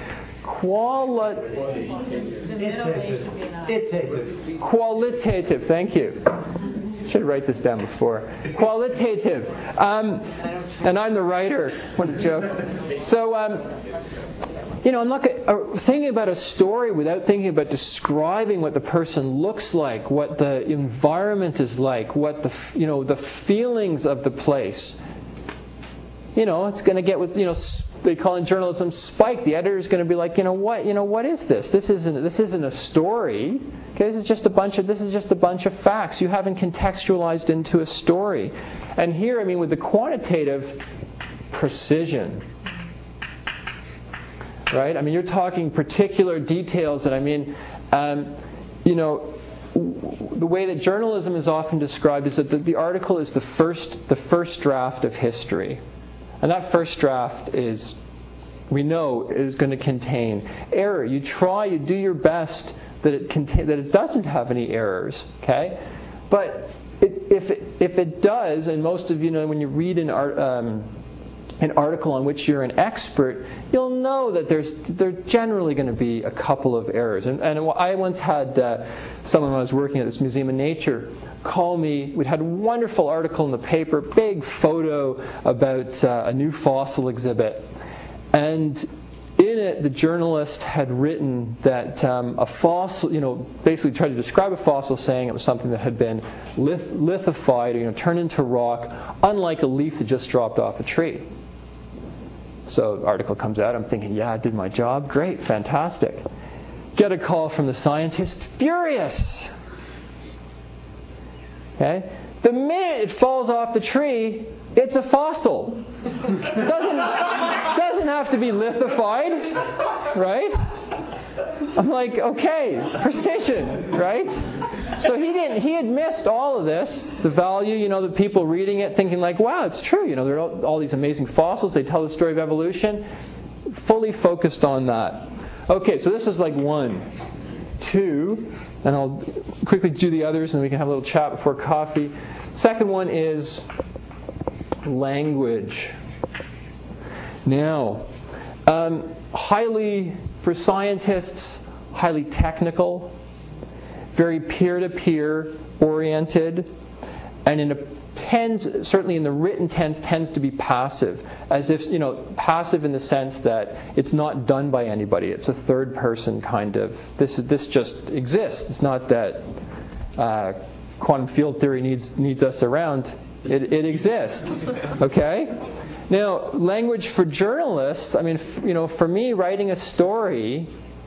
Qualitative. Qualitative. Thank you. Should write this down before. Qualitative. Um, and I'm the writer. What a joke. So, um, you know, I'm not uh, thinking about a story without thinking about describing what the person looks like, what the environment is like, what the you know the feelings of the place. You know, it's going to get with you know. They call in journalism spike. The editor is going to be like, you know what, you know what is this? This isn't this isn't a story. Okay, this is just a bunch of this is just a bunch of facts. You haven't contextualized into a story. And here, I mean, with the quantitative precision, right? I mean, you're talking particular details, and I mean, um, you know, the way that journalism is often described is that the, the article is the first the first draft of history. And that first draft is, we know, is going to contain error. You try, you do your best that it contain, that it doesn't have any errors, okay? But it, if it, if it does, and most of you know when you read an art, um, an article on which you're an expert, you'll know that there's there's generally going to be a couple of errors. And, and I once had uh, someone when I was working at this Museum of Nature call me. We'd had a wonderful article in the paper, big photo about uh, a new fossil exhibit. And in it, the journalist had written that um, a fossil, you know, basically tried to describe a fossil saying it was something that had been lith- lithified, or, you know, turned into rock, unlike a leaf that just dropped off a tree. So the article comes out. I'm thinking, yeah, I did my job. Great, fantastic. Get a call from the scientist, furious. Okay? The minute it falls off the tree, it's a fossil. Doesn't, doesn't have to be lithified, right? I'm like, okay, precision, right? So he didn't. He had missed all of this, the value, you know, the people reading it thinking like, wow, it's true. You know, there are all, all these amazing fossils. They tell the story of evolution. Fully focused on that. Okay, so this is like one, two. And I'll quickly do the others, and we can have a little chat before coffee. Second one is language. Now, um, highly, for scientists, highly technical, very peer-to-peer oriented, and in a tends, certainly in the written tense, tends to be passive, as if, you know, passive in the sense that it's not done by anybody. It's a third person kind of, this this just exists. It's not that uh, quantum field theory needs needs us around. It, it exists, okay? Now, language for journalists, I mean, f- you know, for me, writing a story,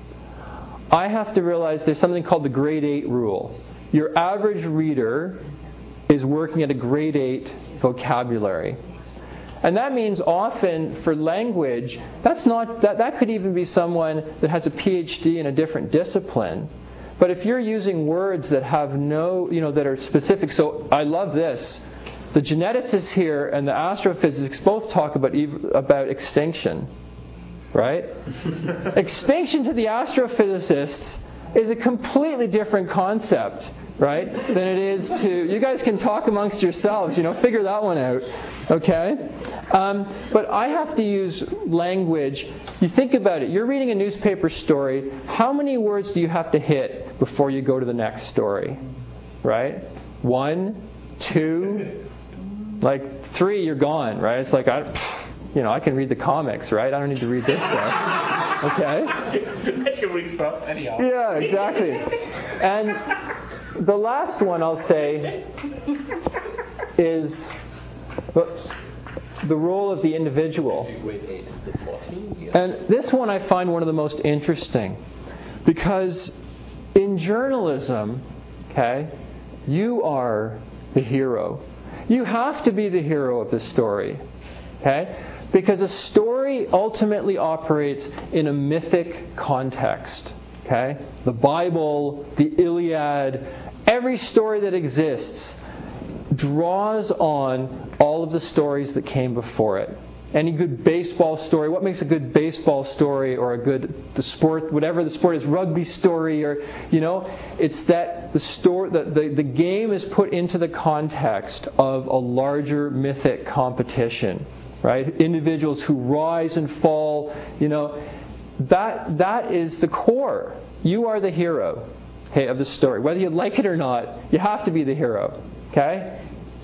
I have to realize there's something called the grade eight rule. Your average reader is working at a grade eight vocabulary. And that means often for language, that's not that, that could even be someone that has a P H D in a different discipline. But if you're using words that have no, you know, that are specific, so I love this. The geneticists here and the astrophysics both talk about about extinction, right? Extinction to the astrophysicists is a completely different concept, right, than it is to, you guys can talk amongst yourselves, you know, figure that one out, okay? Um, but I have to use language. You think about it. You're reading a newspaper story. How many words do you have to hit before you go to the next story, right? One, two, like three, you're gone, right? It's like, I, you know, I can read the comics, right? I don't need to read this stuff, okay? I can read first anyhow. Yeah, exactly. And the last one I'll say is, whoops, the role of the individual. And this one I find one of the most interesting, because in journalism, okay, you are the hero. You have to be the hero of the story, okay? Because a story ultimately operates in a mythic context, okay? The Bible, the Iliad, every story that exists draws on all of the stories that came before it. Any good baseball story, what makes a good baseball story or a good the sport, whatever the sport is, rugby story, or, you know, it's that the story, the, the, the game is put into the context of a larger mythic competition, right? Individuals who rise and fall, you know, that that is the core. You are the hero, okay, of the story. Whether you like it or not, you have to be the hero, okay?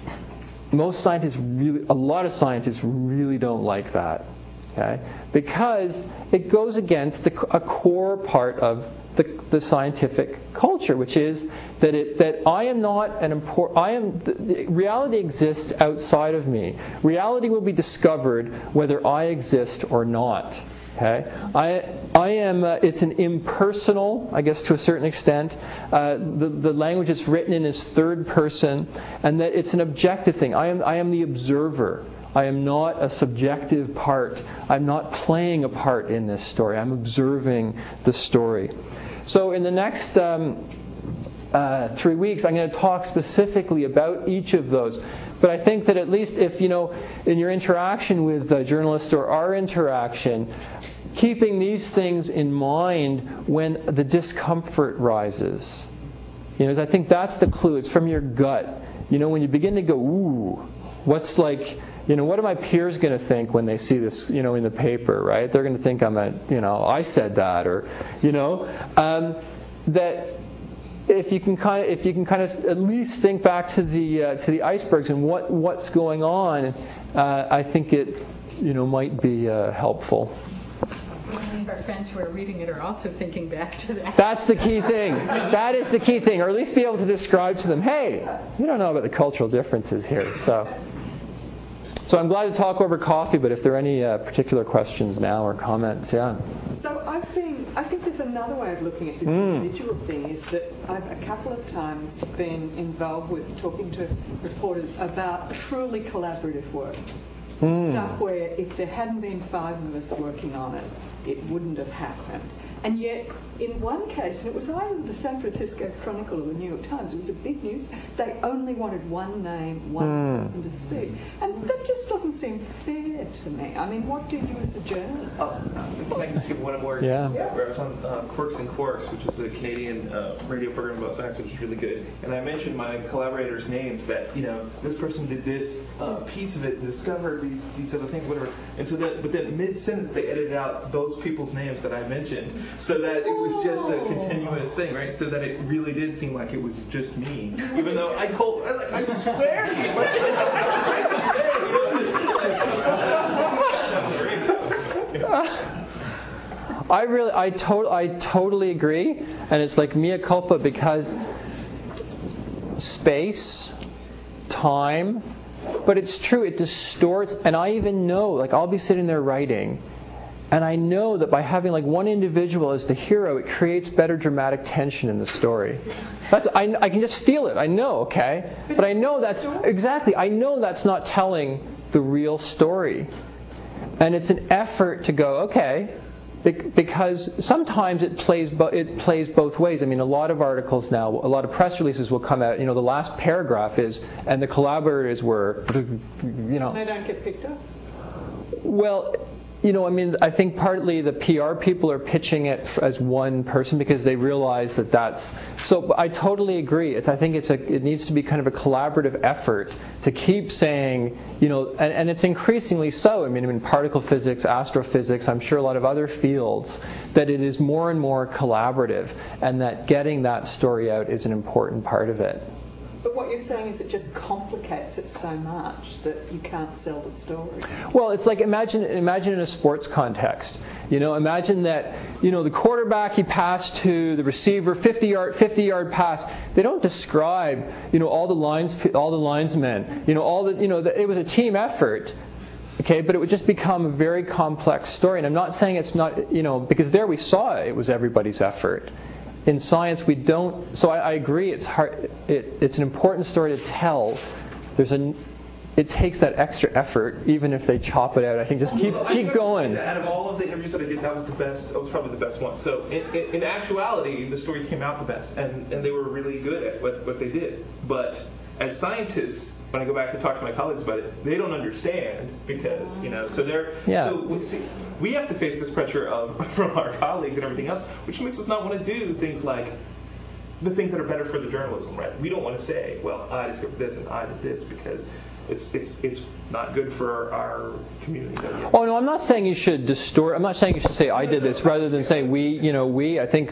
Most scientists really, a lot of scientists really don't like that, okay? Because it goes against the, a core part of the, the scientific culture, which is that it that I am not an important. I am the, reality exists outside of me. Reality will be discovered whether I exist or not. Okay, I I am. Uh, it's an impersonal, I guess, to a certain extent. Uh, the the language it's written in is third person, and that it's an objective thing. I am I am the observer. I am not a subjective part. I'm not playing a part in this story. I'm observing the story. So in the next um, uh, three weeks, I'm going to talk specifically about each of those. But I think that at least if, you know, in your interaction with a journalist or our interaction, keeping these things in mind when the discomfort rises. You know, I think that's the clue. It's from your gut. You know, when you begin to go, ooh, what's like, you know, what are my peers going to think when they see this, you know, in the paper, right? They're going to think I'm a, you know, I said that, or, you know, um, that if you can kind of, if you can kind of at least think back to the uh, to the icebergs and what what's going on, uh, I think it, you know, might be uh, helpful. Many of our friends who are reading it are also thinking back to that. That's the key thing. That is the key thing, or at least be able to describe to them, hey, you don't know about the cultural differences here. So, so I'm glad to talk over coffee. But if there are any uh, particular questions now or comments, yeah. So I've been, I think there's another way of looking at this Mm. individual thing is that I've a couple of times been involved with talking to reporters about truly collaborative work. Mm. Stuff where if there hadn't been five of us working on it, it wouldn't have happened. And yet, in one case, and it was either the San Francisco Chronicle or the New York Times, it was a big news, they only wanted one name, one mm. person to speak. And that just doesn't seem fair to me. I mean, what do you as a journalist? Oh, can I just give one more? Yeah. yeah. Where I was on uh, Quirks and Quarks, which is a Canadian uh, radio program about science, which is really good. And I mentioned my collaborators' names that, you know, this person did this uh, piece of it and discovered these, these other things, whatever. And so that, but then mid-sentence, they edited out those people's names that I mentioned so that it was just a continuous thing, right? So that it really did seem like it was just me. Even though I told, I, like, I swear to you. I really, I, to- I totally agree. And it's like mea culpa because space, time, but it's true, it distorts. And I even know, like I'll be sitting there writing, and I know that by having like one individual as the hero, it creates better dramatic tension in the story. That's I, I can just feel it. I know, okay? But, but I know that's exactly. I know that's not telling the real story, and it's an effort to go, okay, because sometimes it plays bo- it plays both ways. I mean, a lot of articles now, a lot of press releases will come out. You know, the last paragraph is, and the collaborators were, you know, they don't get picked up. Well. You know, I mean, I think partly the P R people are pitching it as one person because they realize that that's so. I totally agree. It's, I think it's a. It needs to be kind of a collaborative effort to keep saying, you know, and, and it's increasingly so. I mean, I mean, particle physics, astrophysics. I'm sure a lot of other fields that it is more and more collaborative, and that getting that story out is an important part of it. But what you're saying is it just complicates it so much that you can't sell the story. Well, it's like imagine imagine in a sports context. You know, imagine that, you know, the quarterback, he passed to the receiver, fifty yard fifty yard pass. They don't describe, you know, all the lines all the linesmen, you know, all the, you know, the, it was a team effort. Okay, but it would just become a very complex story. And I'm not saying it's not, you know, because there we saw it, it was everybody's effort. In science, we don't. So I, I agree. It's hard. It, it's an important story to tell. There's an. It takes that extra effort, even if they chop it out. I think just keep well, keep going. Out of all of the interviews that I did, that was the best. That was probably the best one. So in, in, in actuality, the story came out the best, and, and they were really good at what, what they did. But as scientists, when I go back and talk to my colleagues about it, they don't understand because, you know, so they're, yeah. so we, see, we have to face this pressure of from our colleagues and everything else, which makes us not want to do things like the things that are better for the journalism, right? We don't want to say, well, I discovered this and I did this because it's it's it's not good for our community. Oh no, I'm not saying you should distort. I'm not saying you should say I did this rather than saying we. You know, we. I think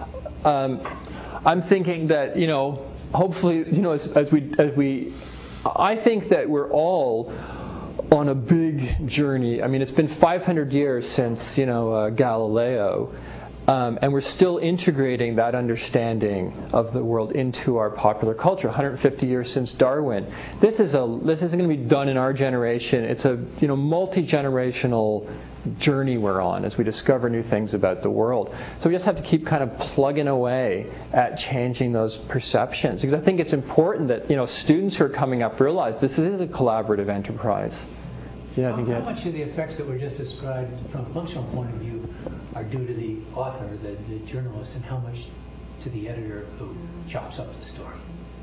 um, I'm thinking that, you know, hopefully, you know, as, as we as we. I think that we're all on a big journey. I mean, it's been five hundred years since, you know, uh, Galileo, um, and we're still integrating that understanding of the world into our popular culture. one hundred fifty years since Darwin. This is a this isn't going to be done in our generation. It's a, you know, multi-generational journey we're on as we discover new things about the world. So we just have to keep kind of plugging away at changing those perceptions, because I think it's important that, you know, students who are coming up realize this is a collaborative enterprise. You know, how, I think how much of the effects that were just described from a functional point of view are due to the author, the, the journalist, and how much to the editor who chops up the story?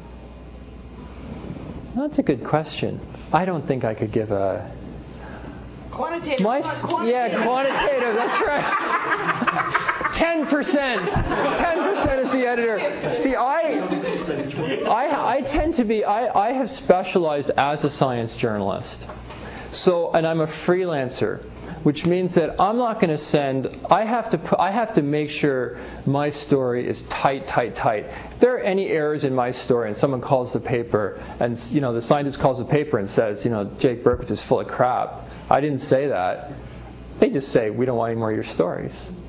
That's a good question. I don't think I could give a Quantitative. My, quantitative. Yeah, quantitative, that's right. ten percent. ten percent is the editor. See, I, I, I tend to be, I, I have specialized as a science journalist. So, and I'm a freelancer, which means that I'm not going to send, I have to put, I have to make sure my story is tight, tight, tight. If there are any errors in my story and someone calls the paper and, you know, the scientist calls the paper and says, you know, Jake Berkowitz is full of crap, I didn't say that. They just say, we don't want any more of your stories.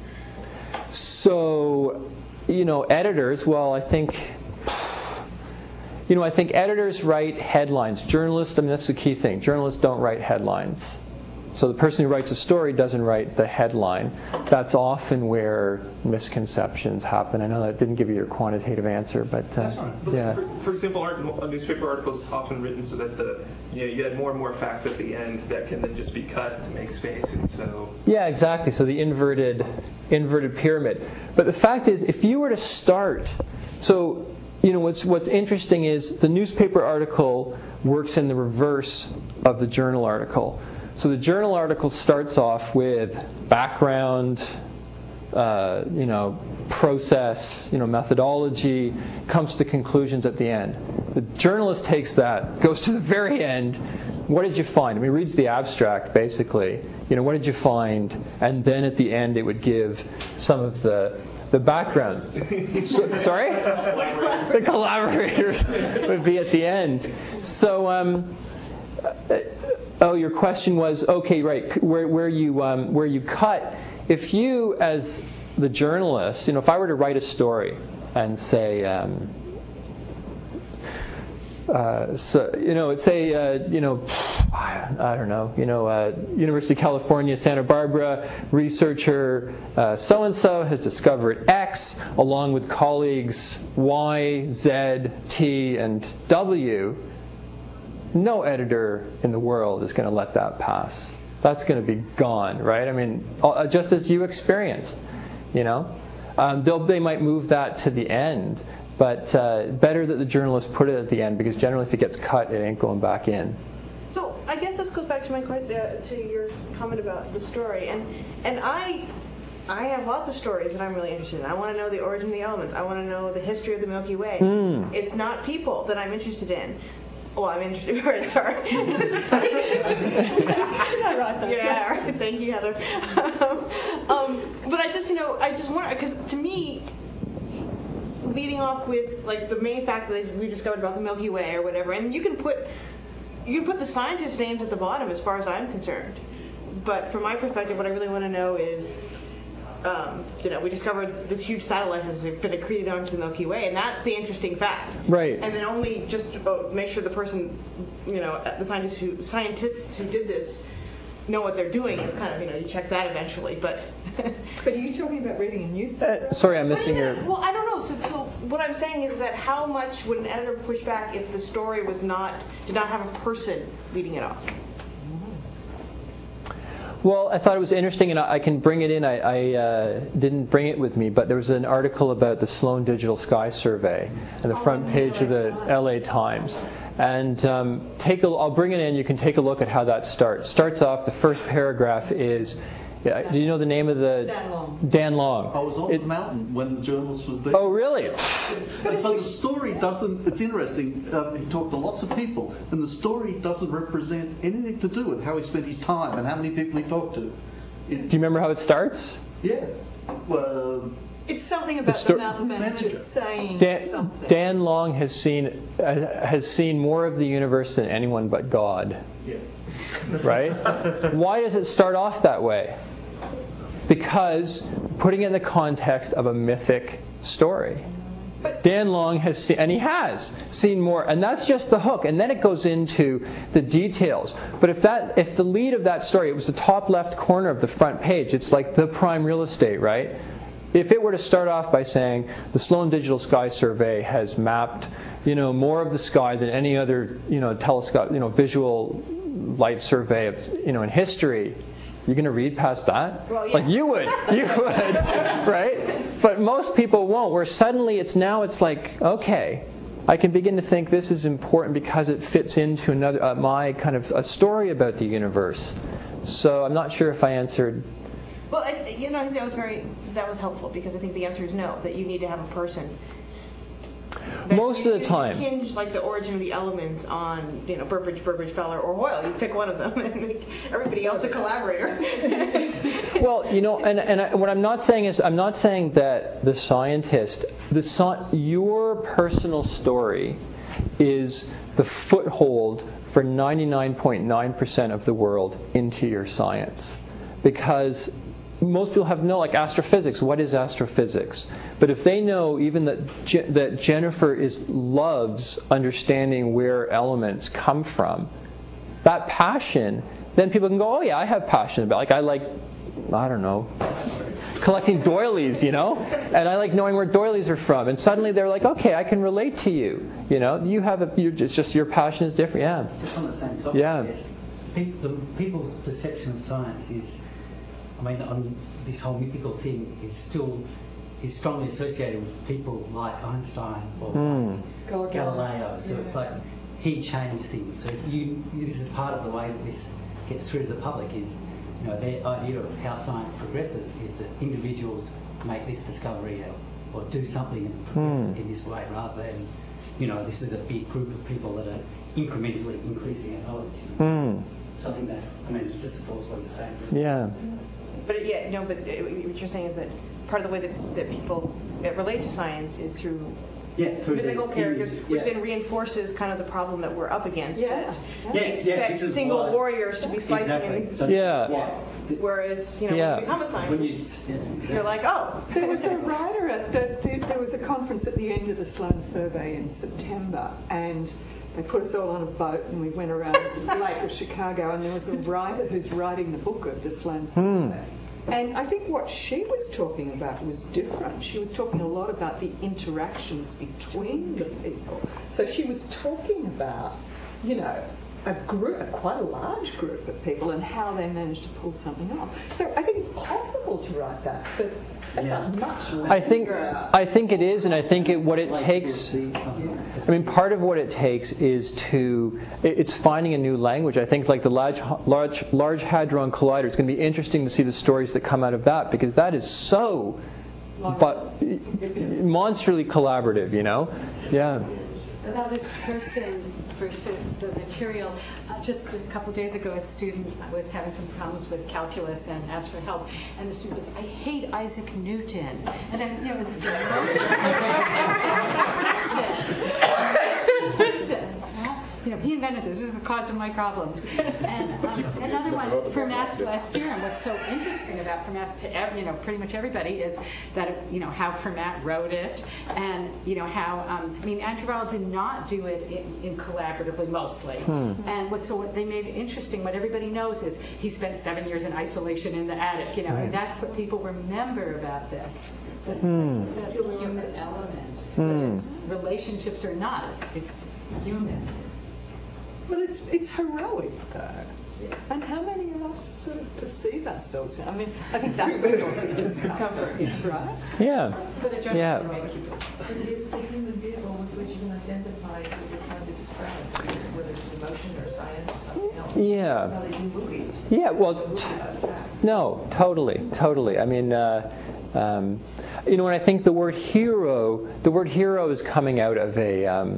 So, you know, editors, well, I think, you know, I think editors write headlines. Journalists, I mean, that's the key thing. Journalists don't write headlines. So the person who writes a story doesn't write the headline. That's often where misconceptions happen. I know that didn't give you your quantitative answer, but uh, yeah. For, for example, art, a newspaper article is often written so that the you know you add more and more facts at the end that can then just be cut to make space, and so. Yeah, exactly. So the inverted inverted pyramid. But the fact is, if you were to start, so you know what's what's interesting is the newspaper article works in the reverse of the journal article. So the journal article starts off with background, uh, you know, process, you know, methodology, comes to conclusions at the end. The journalist takes that, goes to the very end. What did you find? I mean, reads the abstract basically. You know, what did you find? And then at the end, it would give some of the the background. So, sorry, the collaborators would be at the end. So. Um, Oh, your question was okay, right? Where where you um, where you cut? If you, as the journalist, you know, if I were to write a story and say, um, uh, so you know, say, uh, you know, I, I don't know, you know, uh, University of California, Santa Barbara researcher uh, so and so has discovered X along with colleagues Y, Z, T, and W. No editor in the world is going to let that pass. That's going to be gone, right? I mean, just as you experienced, you know. Um, they'll, they might move that to the end, but uh, better that the journalist put it at the end because generally if it gets cut, it ain't going back in. So I guess this goes back to my uh, to your comment about the story, and and I I have lots of stories that I'm really interested in. I want to know the origin of the elements. I want to know the history of the Milky Way. Mm. It's not people that I'm interested in. Well, I'm interested. Right, sorry. No, right there. Yeah, right. Thank you, Heather. Um, um, but I just, you know, I just wonder because to me, leading off with like the main fact that we discovered about the Milky Way or whatever, and you can put you can put the scientists' names at the bottom as far as I'm concerned. But from my perspective, what I really want to know is. Um, you know, we discovered this huge satellite has been accreted onto the Milky Way, and that's the interesting fact. Right. And then only just uh, make sure the person, you know, the scientists who scientists who did this know what they're doing is kind of, you know, you check that eventually. But but are you talking about reading a newspaper? Uh, sorry, I'm missing your. Well, I don't know. So, so what I'm saying is that how much would an editor push back if the story was not did not have a person leading it off? Well, I thought it was interesting, and I can bring it in. I, I uh, didn't bring it with me, but there was an article about the Sloan Digital Sky Survey on the front page of the L A Times. And um, take a, I'll bring it in. You can take a look at how that starts. Starts off, the first paragraph is, yeah, do you know the name of the? Dan Long. Dan Long. I was on It, the mountain when the journalist was there. oh, really? And so the story doesn't, it's interesting, um, he talked to lots of people, and the story doesn't represent anything to do with how he spent his time and how many people he talked to. It, Do you remember how it starts? yeah. Well, It's something about the, sto- mountain manager manager. saying Dan, something. Dan Long has seen uh, has seen more of the universe than anyone but God. yeah. Right? Why does it start off that way? Because putting it in the context of a mythic story. Dan Long has seen, and he has seen more, and that's just the hook, and then it goes into the details. But if that, if the lead of that story, it was the top left corner of the front page, it's like the prime real estate, right? If it were to start off by saying the Sloan Digital Sky Survey has mapped, you know, more of the sky than any other, you know, telescope, you know, visual light survey of, you know, in history. You're going to read past that? Well, yeah. Like you would, you would, right? But most people won't. Where suddenly it's now it's like, okay, I can begin to think this is important because it fits into another uh, my kind of a story about the universe. So I'm not sure if I answered. Well, I, you know, I think that was very that was helpful because I think the answer is no. That you need to have a person. That Most you, of the time. You hinge like the origin of the elements on, you know, Burbage, Burbage, Fowler, or Hoyle. You pick one of them and make everybody else a collaborator. Well, you know, and and I, what I'm not saying is I'm not saying that the scientist, the sci- your personal story, is the foothold for ninety-nine point nine percent of the world into your science, because most people have no, like astrophysics. What is astrophysics? But if they know even that Je- that Jennifer is loves understanding where elements come from, that passion then people can go, oh yeah, I have passion about, like I like, I don't know, collecting doilies, you know, and I like knowing where doilies are from, and suddenly they're like, okay, I can relate to you, you know, you have a, you're just, just your passion is different, yeah. Just on the same topic, yeah. Yes. Pe- the, people's perception of science is, I mean, um, this whole mythical thing is still is strongly associated with people like Einstein or Mm. like Galileo. So yeah. It's like he changed things. So you, this is part of the way that this gets through to the public is, you know, their idea of how science progresses is that individuals make this discovery or, or do something and progress Mm. in this way rather than, you know, this is a big group of people that are incrementally increasing our knowledge. Mm. Something that's, I mean, it just supports what you're saying. Yeah. But yeah, no, but what you're saying is that part of the way that, that people relate to science is through yeah, through mythical characters, images, which yeah. then reinforces kind of the problem that we're up against. Yeah. That Yeah, we yeah, expect this is single why- warriors to be slicing Exactly. and So, Yeah. yeah. whereas, you know, Yeah. when you become a When you, scientist, yeah, exactly. you're like, oh. There was a writer at the, the, there was a conference at the end of the Sloan Survey in September, and they put us all on a boat and we went around the Lake of Chicago, and there was a writer who's writing the book of the Sloan Survey. And I think what she was talking about was different. She was talking a lot about the interactions between the people. So she was talking about, you know, a group, a quite a large group of people, and how they managed to pull something off. So I think it's possible to write that, but Yeah. much less. I think I think it is, and I think it, what it takes. I mean, part of what it takes is to it's finding a new language. I think like the Large Large Large Hadron Collider. It's going to be interesting to see the stories that come out of that, because that is so, but monstrally collaborative. You know, yeah. About this person versus the material. Uh, just a couple of days ago, a student was having some problems with calculus and asked for help. And the student says, I hate Isaac Newton. And I, you know, it's the person. person. You know, he invented this. This is the cause of my problems. And um, another one, Fermat's last theorem. What's so interesting about Fermat's to ev- you know pretty much everybody is that you know how Fermat wrote it, and you know how um, I mean Andrew Ryle did not do it in, in collaboratively mostly. Hmm. And what so what they made it interesting. What everybody knows is he spent seven years in isolation in the attic. You know, Right. and that's what people remember about this. This, Hmm. this human element. Hmm. It's, relationships are not. It's human. Well, it's it's heroic though. And how many of us sort of perceive ourselves? I mean, I think that's the source of discomfort, right? Yeah. For the journalist Yeah. to make you. But it's a human vehicle with which you can identify what you're trying to describe, whether it's emotion or science or something else. Yeah. That's how they do movies. Yeah. Well. Movie T- about facts. No, totally, totally. I mean, uh, um, you know, when I think the word hero, the word hero is coming out of a. Um,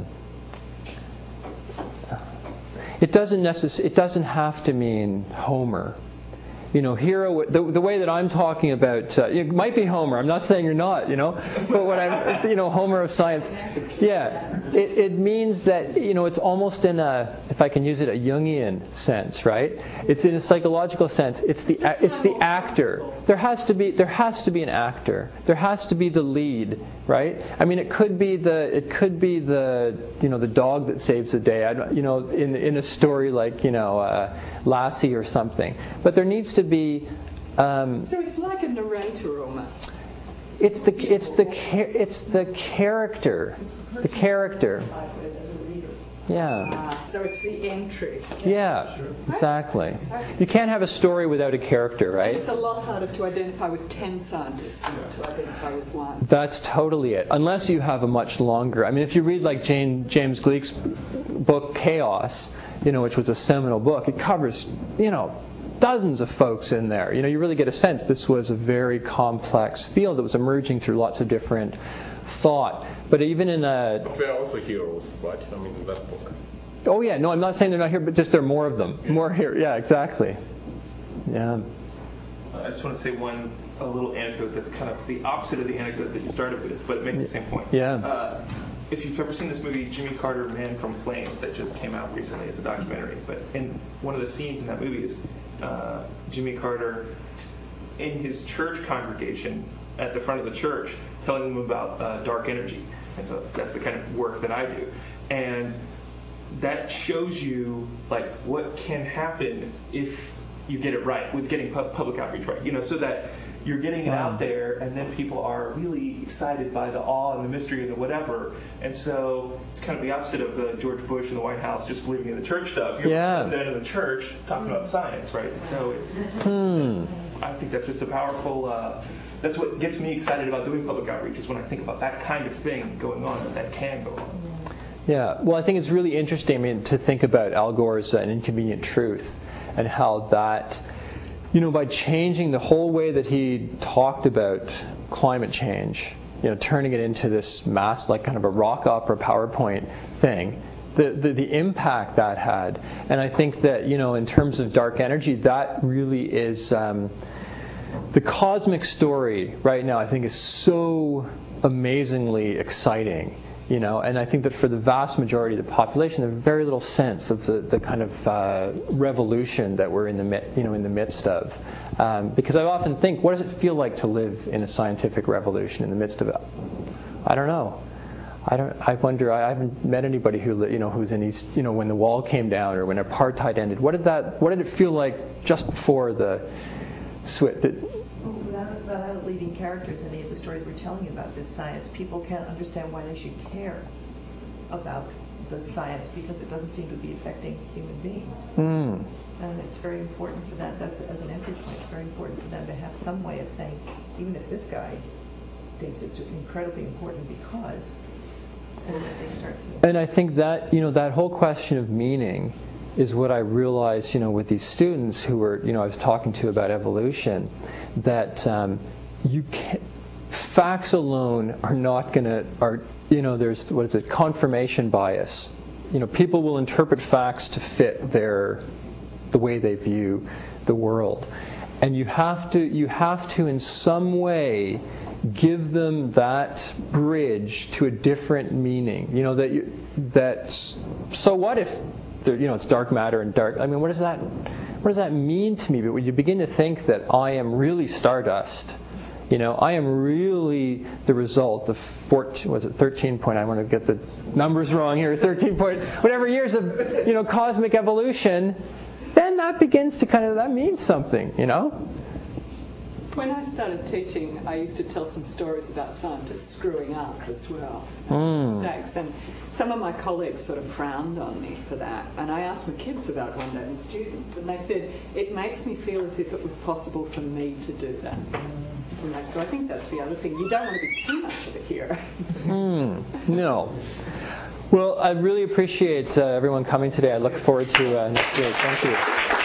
it doesn't necess- It doesn't have to mean Homer. You know, hero. The, the way that I'm talking about, uh, it might be Homer. I'm not saying you're not. You know, but what I'm, you know, Homer of science. Yeah, it, it means that you know it's almost in a, if I can use it, a Jungian sense, right? It's in a psychological sense. It's the a- it's the actor. There has to be there has to be an actor. There has to be the lead, right? I mean, it could be the it could be the you know the dog that saves the day. I don't, you know, in in a story like you know uh, Lassie or something. But there needs to be. Um, So it's like a narrator almost. it's the it's the cha- it's the character, the character. Yeah. Ah, so it's the entry. Yeah. Exactly. You can't have a story without a character, right? It's a lot harder to identify with ten scientists than to identify with one. That's totally it. Unless you have a much longer. I mean, if you read like Jane, James Gleick's book Chaos, you know, which was a seminal book, it covers, you know, dozens of folks in there. You know, you really get a sense this was a very complex field that was emerging through lots of different thought. But even in a But there are also heroes, right? I mean, in that book. oh yeah, no, I'm not saying they're not here, but just there are more of them, more here. Yeah, exactly. Yeah. I just want to say one a little anecdote that's kind of the opposite of the anecdote that you started with, but it makes the same point. Yeah. Uh, if you've ever seen this movie, Jimmy Carter, Man from Plains, that just came out recently as a documentary, but in one of the scenes in that movie is uh, Jimmy Carter in his church congregation at the front of the church telling them about uh, dark energy. And so that's the kind of work that I do. And that shows you like what can happen if you get it right with getting pub- public outreach right. You know, so that you're getting it out there, and then people are really excited by the awe and the mystery and the whatever. And so it's kind of the opposite of the George Bush in the White House just believing in the church stuff. You're Yeah. the president of the church talking about science, right? And so it's, it's, it's Hmm. I think that's just a powerful. Uh, that's what gets me excited about doing public outreach is when I think about that kind of thing going on, that that can go on. Yeah, well, I think it's really interesting, I mean, to think about Al Gore's uh, An Inconvenient Truth and how that, you know, by changing the whole way that he talked about climate change, you know, turning it into this mass, like kind of a rock opera PowerPoint thing, the, the, the impact that had. And I think that, you know, in terms of dark energy, that really is, um, the cosmic story right now, I think, is so amazingly exciting. You know, and I think that for the vast majority of the population, there's very little sense of the, the kind of uh, revolution that we're in the you know in the midst of. Um, because I often think, what does it feel like to live in a scientific revolution in the midst of it? I don't know. I don't. I wonder. I haven't met anybody who you know who's in East. You know, when the wall came down or when apartheid ended. What did that? What did it feel like just before the switch? Without, without leading characters, any of the stories we're telling you about this science, people can't understand why they should care about the science because it doesn't seem to be affecting human beings. Mm. And it's very important for that. That's as an entry point. It's very important for them to have some way of saying, even if this guy thinks it's incredibly important because, and then they start to. And I think that you know that whole question of meaning is what I realized, you know, with these students who were, you know, I was talking to about evolution, that um, you can't, facts alone are not going to, are, you know, there's, what is it, confirmation bias. You know, people will interpret facts to fit their, the way they view the world. And you have to, you have to in some way give them that bridge to a different meaning. You know, that, you, that, so what if, you know, it's dark matter and dark. I mean, what does that, what does that mean to me? But when you begin to think that I am really stardust, you know, I am really the result of fourteen, was it thirteen point? I want to get the numbers wrong here. thirteen point, whatever years of, you know, cosmic evolution. Then that begins to kind of that means something, you know. When I started teaching, I used to tell some stories about scientists screwing up as well, Mm. mistakes, and some of my colleagues sort of frowned on me for that. And I asked my kids about it one day, the students, and they said, it makes me feel as if it was possible for me to do that. You know, so I think that's the other thing. You don't want to be too much of a hero. Mm. No. Well, I really appreciate uh, everyone coming today. I look forward to uh, next week. Thank you.